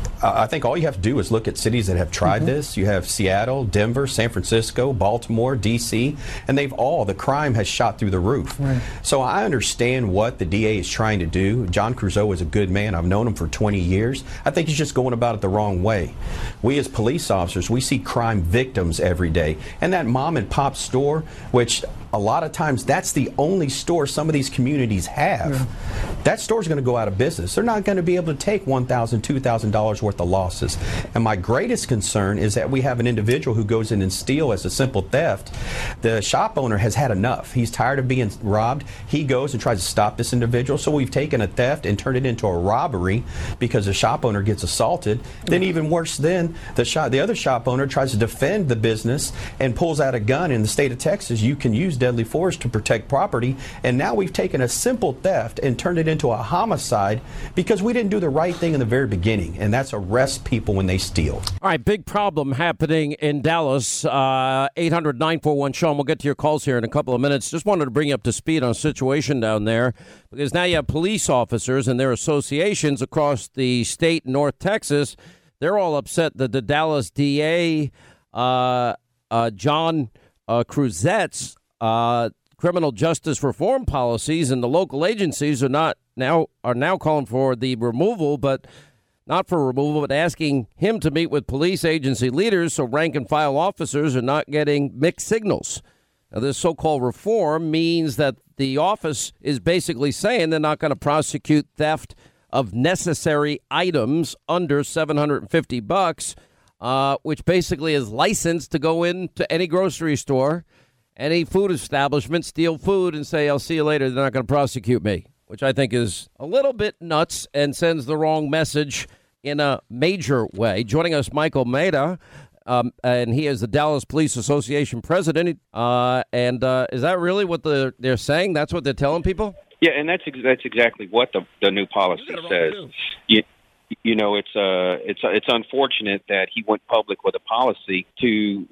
Speaker 20: I think all you have to do is look at cities that have tried mm-hmm. this. You have Seattle, Denver, San Francisco, Baltimore, D C, and they've all, the crime has shot through the roof. Right. So I understand what the D A is trying to do. John Creuzot is a good man. I've known him for twenty years. I think he's just going about it the wrong way. We as police officers, we see crime victims every day. And that mom and pop store, which a lot of times that's the only store some of these communities have. Yeah. That store's going to go out of business. They're not going to be able to take one thousand dollars, two thousand dollars worth of losses. And my greatest concern is that we have an individual who goes in and steals as a simple theft. The shop owner has had enough. He's tired of being robbed. He goes and tries to stop this individual. So we've taken a theft and turned it into a robbery because the shop owner gets assaulted. Then even worse than the shop, the other shop owner tries to defend the business and pulls out a gun. In the state of Texas, you can use deadly force to protect property. And now we've taken a simple theft and turned it into a homicide because we didn't do the right thing in the very beginning, and that's arrest people when they steal.
Speaker 1: All right, big problem happening in Dallas. Uh, eight hundred nine four one Sean. We'll get to your calls here in a couple of minutes. Just wanted to bring you up to speed on a situation down there because now you have police officers and their associations across the state, North Texas. They're all upset that the Dallas D A, uh, uh, John uh, Creuset's uh, criminal justice reform policies and the local agencies are not now are now calling for the removal, but not for removal, but asking him to meet with police agency leaders so rank and file officers are not getting mixed signals. Now, this so-called reform means that the office is basically saying they're not going to prosecute theft of necessary items under seven hundred fifty bucks, uh, which basically is licensed to go into any grocery store, any food establishment, steal food and say, I'll see you later. They're not going to prosecute me, which I think is a little bit nuts and sends the wrong message in a major way. Joining us, Michael Maida, um, and he is the Dallas Police Association president. Uh, and uh, is that really what the, they're saying? That's what they're telling people?
Speaker 21: Yeah, and that's ex- that's exactly what the the new policy says. You, you know, it's uh it's uh, it's unfortunate that he went public with a policy to,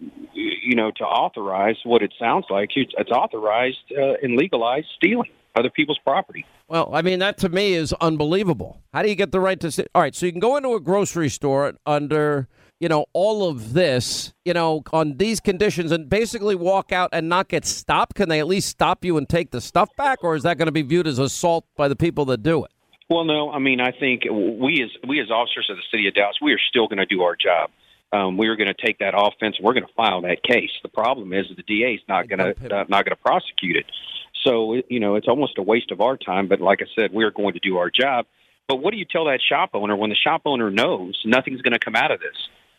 Speaker 21: you know, to authorize what it sounds like. It's, it's authorized uh, and legalized stealing other people's property.
Speaker 1: Well, I mean, that to me is unbelievable. How do you get the right to say? All right, so you can go into a grocery store under, you know, all of this, you know, on these conditions and basically walk out and not get stopped. Can they at least stop you and take the stuff back? Or is that going to be viewed as assault by the people that do it?
Speaker 21: Well, no, I mean, I think we as we as officers of the city of Dallas, we are still going to do our job. um, we were going to take that offense. We're going to file that case. The problem is the D A is not going to uh, not going to prosecute it. So, you know, it's almost a waste of our time. But like I said, we're going to do our job. But what do you tell that shop owner when the shop owner knows nothing's going to come out of this?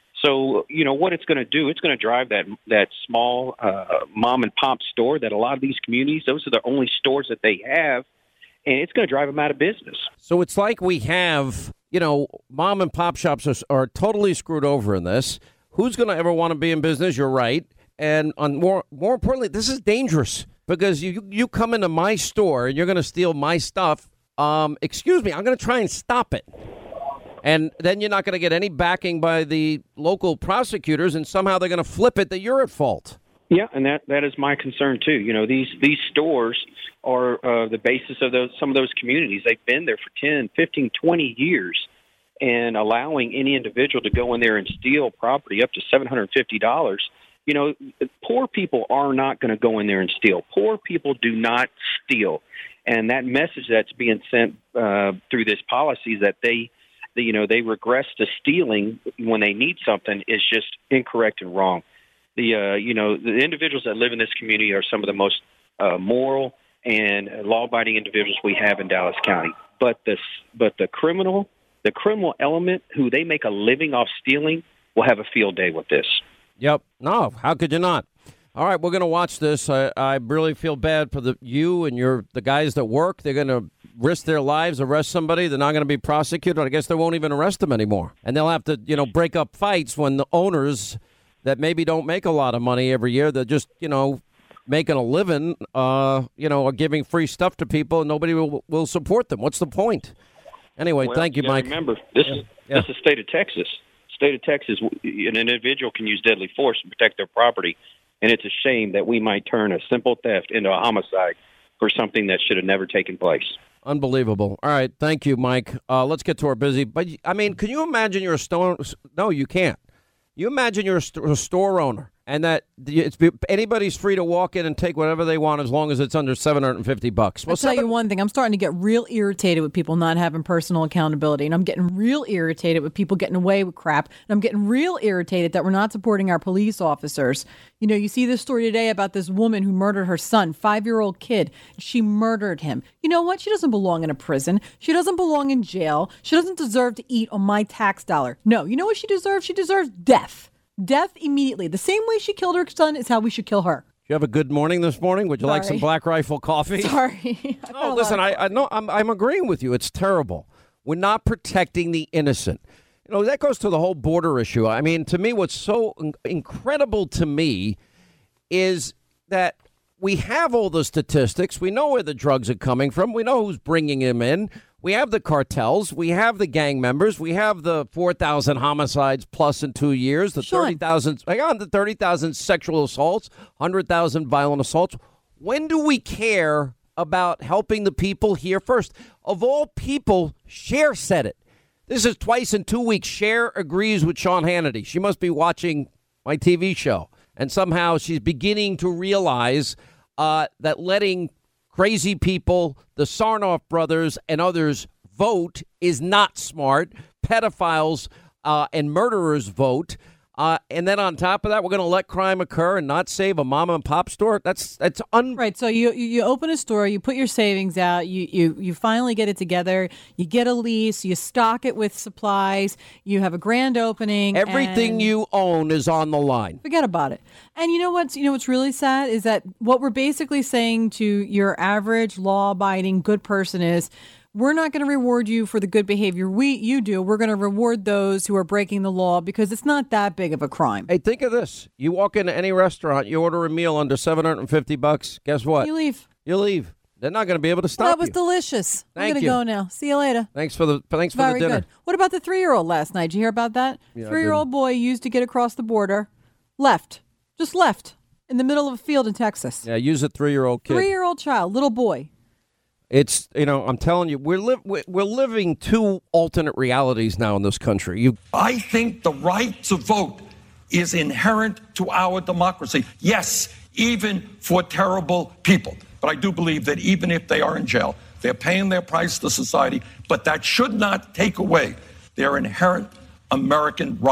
Speaker 21: So, you know, what it's going to do, it's going to drive that that small uh, mom and pop store that a lot of these communities, those are the only stores that they have, and it's going to drive them out of business.
Speaker 1: So it's like we have, you know, mom and pop shops are, are totally screwed over in this. Who's going to ever want to be in business? You're right. And on more more importantly, this is dangerous because you you come into my store and you're going to steal my stuff. Um, excuse me, I'm going to try and stop it. And then you're not going to get any backing by the local prosecutors, and somehow they're going to flip it that you're at fault.
Speaker 21: Yeah, and that, that is my concern, too. You know, these these stores are uh, the basis of those some of those communities. They've been there for ten, fifteen, twenty years, and allowing any individual to go in there and steal property up to seven hundred fifty dollars. You know, poor people are not going to go in there and steal. Poor people do not steal. And that message that's being sent uh, through this policy is that they you know, they regress to stealing when they need something is just incorrect and wrong. The, uh, you know, the individuals that live in this community are some of the most uh, moral and law-abiding individuals we have in Dallas County. But the, but the criminal, the criminal element who they make a living off stealing will have a field day with this.
Speaker 1: Yep. No, how could you not? All right, we're going to watch this. I, I really feel bad for the you and your the guys that work. They're going to risk their lives, arrest somebody. They're not going to be prosecuted. I guess they won't even arrest them anymore. And they'll have to, you know, break up fights when the owners that maybe don't make a lot of money every year, they're just, you know, making a living, uh, you know, are giving free stuff to people, and nobody will, will support them. What's the point? Anyway,
Speaker 21: well,
Speaker 1: thank you,
Speaker 21: you
Speaker 1: Mike.
Speaker 21: Remember, this
Speaker 1: yeah.
Speaker 21: is
Speaker 1: Yeah.
Speaker 21: this is the state of Texas. State of Texas, an individual can use deadly force to protect their property. And it's a shame that we might turn a simple theft into a homicide for something that should have never taken place.
Speaker 1: Unbelievable. All right. Thank you, Mike. Uh, let's get to our busy. But, I mean, can you imagine you're a store? No, you can't. You imagine you're a, st- a store owner and that it's anybody's free to walk in and take whatever they want as long as it's under seven hundred fifty bucks. Well,
Speaker 4: I'll tell
Speaker 1: seven-
Speaker 4: you one thing. I'm starting to get real irritated with people not having personal accountability. And I'm getting real irritated with people getting away with crap. And I'm getting real irritated that we're not supporting our police officers. You know, you see this story today about this woman who murdered her son, five-year-old kid. She murdered him. You know what? She doesn't belong in a prison. She doesn't belong in jail. She doesn't deserve to eat on my tax dollar. No, you know what she deserves? She deserves death. Death immediately. The same way she killed her son is how we should kill her.
Speaker 1: You have a good morning this morning? Would you
Speaker 4: Sorry.
Speaker 1: like some Black Rifle coffee?
Speaker 4: Sorry.
Speaker 1: No, listen, I, I no, I'm, I'm agreeing with you. It's terrible. We're not protecting the innocent. You know, that goes to the whole border issue. I mean, to me, what's so in- incredible to me is that we have all the statistics. We know where the drugs are coming from. We know who's bringing them in. We have the cartels. We have the gang members. We have the four thousand homicides plus in two years, the
Speaker 4: Sean.
Speaker 1: thirty thousand, hang on, the thirty thousand sexual assaults, one hundred thousand violent assaults. When do we care about helping the people here first? Of all people, Cher said it. This is twice in two weeks. Cher agrees with Sean Hannity. She must be watching my T V show. And somehow she's beginning to realize uh, that letting crazy people, the Sarnoff brothers and others vote is not smart. Pedophiles uh, and murderers vote. Uh, and then on top of that, we're going to let crime occur and not save a mom and pop store. That's that's un.
Speaker 4: Right. So you you open a store, you put your savings out, you you you finally get it together, you get a lease, you stock it with supplies, you have a grand opening.
Speaker 1: Everything
Speaker 4: and
Speaker 1: you own is on the line.
Speaker 4: Forget about it. And you know what's you know what's really sad is that what we're basically saying to your average law-abiding good person is, we're not going to reward you for the good behavior we you do. We're going to reward those who are breaking the law because it's not that big of a crime.
Speaker 1: Hey, think of this. You walk into any restaurant, you order a meal under seven hundred fifty bucks. Guess what?
Speaker 4: You leave.
Speaker 1: You leave. They're not going to be able to stop
Speaker 4: Well, that was
Speaker 1: you.
Speaker 4: delicious. I'm
Speaker 1: Thank
Speaker 4: going to
Speaker 1: you.
Speaker 4: go now. See you later.
Speaker 1: Thanks for the thanks for
Speaker 4: Very
Speaker 1: the dinner.
Speaker 4: good. What about the three-year-old last night? Did you hear about that?
Speaker 1: Yeah, I
Speaker 4: Three-year-old boy used to get across the border, left, just left in the middle of a field in Texas.
Speaker 1: Yeah, use a three-year-old kid.
Speaker 4: Three-year-old child, little boy.
Speaker 1: It's, you know, I'm telling you, we're li- we're living two alternate realities now in this country. You,
Speaker 17: I think the right to vote is inherent to our democracy. Yes, even for terrible people. But I do believe that even if they are in jail, they're paying their price to society. But that should not take away their inherent American right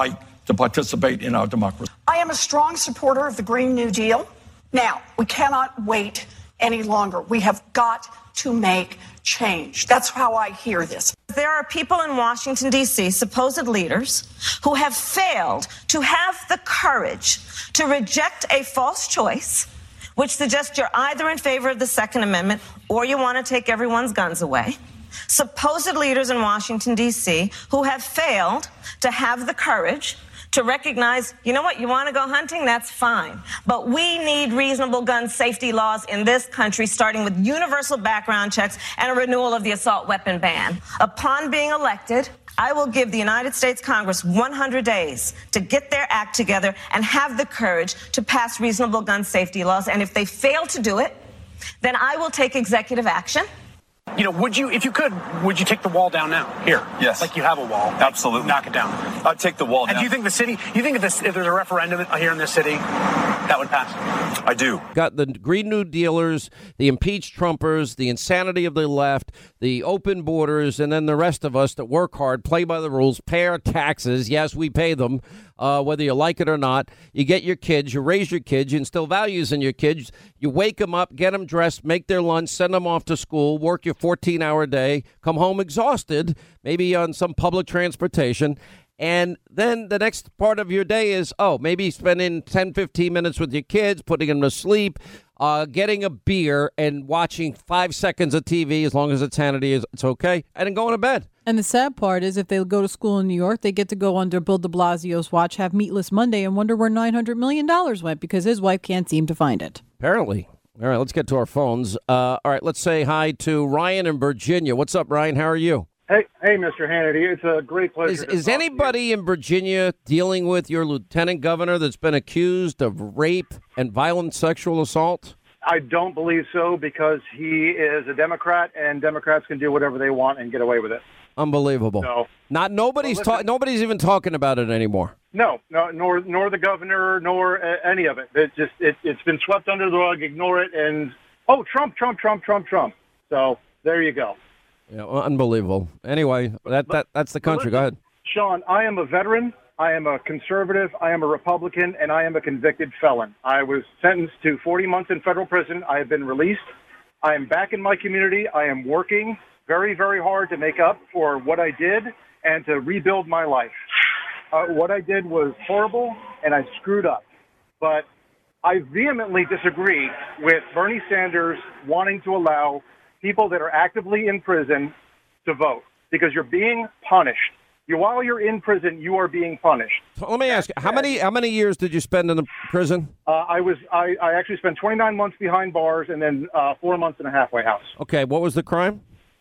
Speaker 17: to participate in our democracy.
Speaker 5: I am a strong supporter of the Green New Deal. Now, we cannot wait any longer. We have got to make change. That's how I hear this.
Speaker 2: There are people in Washington, D C, supposed leaders, who have failed to have the courage to reject a false choice, which suggests you're either in favor of the Second Amendment or you want to take everyone's guns away. Supposed leaders in Washington, D C, who have failed to have the courage to recognize, you know what, you want to go hunting, that's fine. But we need reasonable gun safety laws in this country, starting with universal background checks and a renewal of the assault weapon ban. Upon being elected, I will give the United States Congress one hundred days to get their act together and have the courage to pass reasonable gun safety laws. And if they fail to do it, then I will take executive action.
Speaker 22: You know, would you, if you could, would you take the wall down now? Here.
Speaker 23: Yes.
Speaker 22: Like you have a wall.
Speaker 23: Absolutely.
Speaker 22: Knock it down.
Speaker 23: I'd take the wall down.
Speaker 22: And do you think the city, you think if, this, if there's a referendum here in this city, that would pass?
Speaker 23: I do.
Speaker 1: Got the Green New Dealers, the impeached Trumpers, the insanity of the left, the open borders, and then the rest of us that work hard, play by the rules, pay our taxes. Yes, we pay them, uh, whether you like it or not. You get your kids, you raise your kids, you instill values in your kids. You wake them up, get them dressed, make their lunch, send them off to school, work your fourteen-hour day, come home exhausted, maybe on some public transportation. And then the next part of your day is, oh, maybe spending ten, fifteen minutes with your kids, putting them to sleep, uh, getting a beer and watching five seconds of T V, as long as it's Hannity, it's okay, and then going to bed.
Speaker 4: And the sad part is if they go to school in New York, they get to go under Bill de Blasio's watch, have Meatless Monday, and wonder where nine hundred million dollars went because his wife can't seem to find it.
Speaker 1: Apparently. All right, let's get to our phones. Uh, all right, let's say hi to Ryan in Virginia. What's up, Ryan? How are you?
Speaker 24: Hey, hey, Mister Hannity. It's a great pleasure.
Speaker 1: Is,
Speaker 24: to
Speaker 1: is
Speaker 24: talk
Speaker 1: anybody in Virginia dealing with your lieutenant governor that's been accused of rape and violent sexual assault?
Speaker 24: I don't believe so because he is a Democrat, and Democrats can do whatever they want and get away with it.
Speaker 1: Unbelievable.
Speaker 24: No.
Speaker 1: Not nobody's
Speaker 24: Well,
Speaker 1: ta-
Speaker 24: listen.
Speaker 1: nobody's even talking about it anymore.
Speaker 24: No, no, nor nor the governor, nor uh, any of it. It just it, it's been swept under the rug. Ignore it, and oh, Trump, Trump, Trump, Trump, Trump. So there you go.
Speaker 1: Yeah, well, unbelievable. Anyway, that, that that's the country. Go ahead.
Speaker 24: Sean, I am a veteran. I am a conservative. I am a Republican, and I am a convicted felon. I was sentenced to forty months in federal prison. I have been released. I am back in my community. I am working very, very hard to make up for what I did and to rebuild my life. Uh, what I did was horrible, and I screwed up. But I vehemently disagree with Bernie Sanders wanting to allow people that are actively in prison to vote because you're being punished. You, while you're in prison, you are being punished.
Speaker 1: So let me ask you, how many how many years did you spend in the prison?
Speaker 24: Uh, I was I, I actually spent twenty-nine months behind bars and then uh, four months in a halfway house.
Speaker 1: Okay, what was the crime?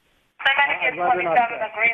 Speaker 24: I'd rather not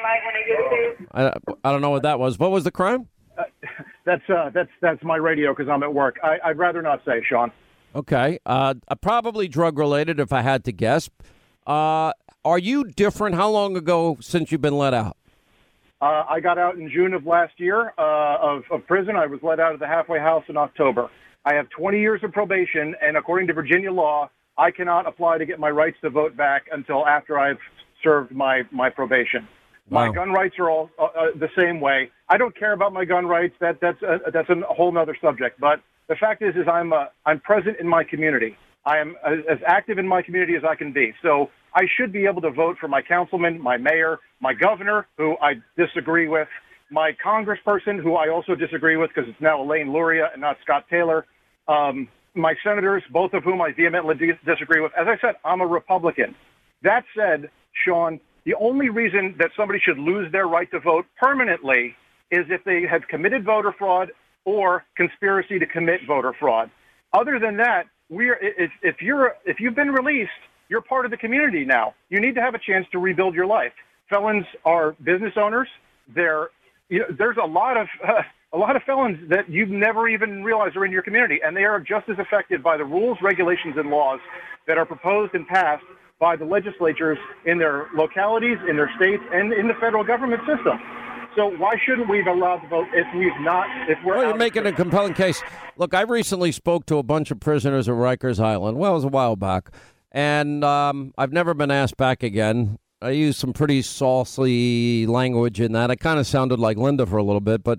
Speaker 24: say.
Speaker 1: I, I don't know what that was. What was the crime?
Speaker 24: Uh, that's uh, that's that's my radio because I'm at work. I, I'd rather not say, Sean.
Speaker 1: Okay, uh, probably drug related if I had to guess. Uh, are you different? How long ago since you've been let out?
Speaker 24: Uh, I got out in June of last year uh, of, of prison. I was let out of the halfway house in October. I have twenty years of probation, and according to Virginia law, I cannot apply to get my rights to vote back until after I've served my, my probation.
Speaker 1: Wow.
Speaker 24: My gun rights are all uh, uh, the same way. I don't care about my gun rights. That that's a, that's a whole other subject. But the fact is, is I'm uh, I'm present in my community. I am as, as active in my community as I can be. So I should be able to vote for my councilman, my mayor, my governor, who I disagree with, my congressperson, who I also disagree with because it's now Elaine Luria and not Scott Taylor, um, my senators, both of whom I vehemently dis- disagree with. As I said, I'm a Republican. That said, Sean, the only reason that somebody should lose their right to vote permanently is if they have committed voter fraud or conspiracy to commit voter fraud. Other than that, we're if, if you're if you've been released, you're part of the community now. You need to have a chance to rebuild your life. Felons are business owners. They're you know, there's a lot of uh, a lot of felons that you've never even realized are in your community, and they are just as affected by the rules, regulations, and laws that are proposed and passed by the legislatures in their localities, in their states, and in the federal government system. So why shouldn't we be allowed to vote if we've not, if we're
Speaker 1: Well, you're
Speaker 24: out
Speaker 1: making a compelling case. Look, I recently spoke to a bunch of prisoners at Rikers Island. Well, it was a while back. And um, I've never been asked back again. I used some pretty saucy language in that. I kind of sounded like Linda for a little bit. But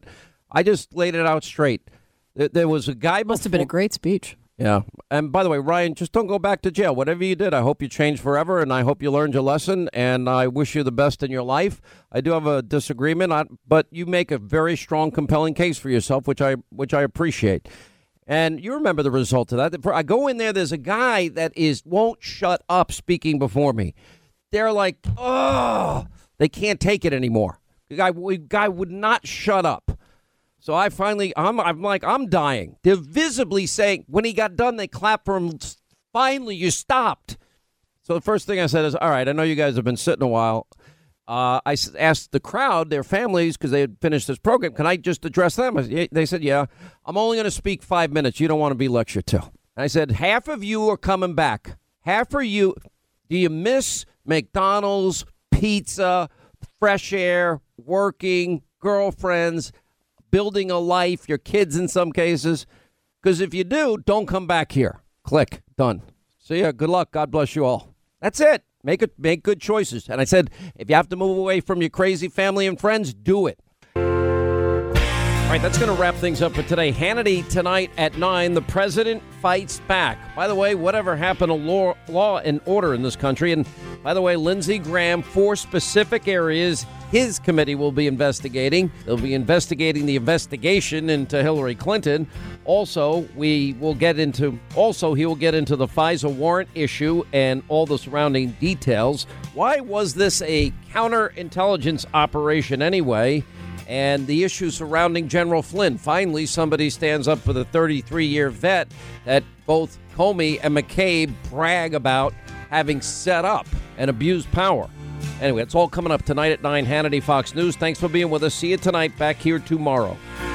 Speaker 1: I just laid it out straight. There, there was a guy.
Speaker 4: Must have been a great speech.
Speaker 1: Yeah. And by the way, Ryan, just don't go back to jail. Whatever you did, I hope you change forever, and I hope you learned your lesson, and I wish you the best in your life. I do have a disagreement, on, but you make a very strong, compelling case for yourself, which I which I appreciate. And you remember the result of that. I go in there, there's a guy that is won't shut up speaking before me. They're like, oh, they can't take it anymore. The guy, the guy would not shut up. So I finally, I'm, I'm like, I'm dying. They're visibly saying, when he got done, they clapped for him. Finally, you stopped. So the first thing I said is, all right, I know you guys have been sitting a while. Uh, I asked the crowd, their families, because they had finished this program, can I just address them? They said, yeah, I'm only going to speak five minutes. You don't want to be lectured to. And I said, half of you are coming back. Half of you, do you miss McDonald's, pizza, fresh air, working, girlfriends, building a life, your kids in some cases? Because if you do, don't come back here. Click. Done. See ya. Good luck. God bless you all. That's it. Make it. Make good choices. And I said, if you have to move away from your crazy family and friends, do it. All right, that's going to wrap things up for today. Hannity tonight at nine. The president fights back. By the way, whatever happened to law, law and order in this country? And by the way, Lindsey Graham, four specific areas his committee will be investigating. They'll be investigating the investigation into Hillary Clinton. Also, we will get into, also he will get into the FISA warrant issue and all the surrounding details. Why was this a counterintelligence operation anyway? And the issues surrounding General Flynn. Finally, somebody stands up for the thirty-three-year vet that both Comey and McCabe brag about having set up and abused power. Anyway, it's all coming up tonight at nine, Hannity, Fox News. Thanks for being with us. See you tonight, back here tomorrow.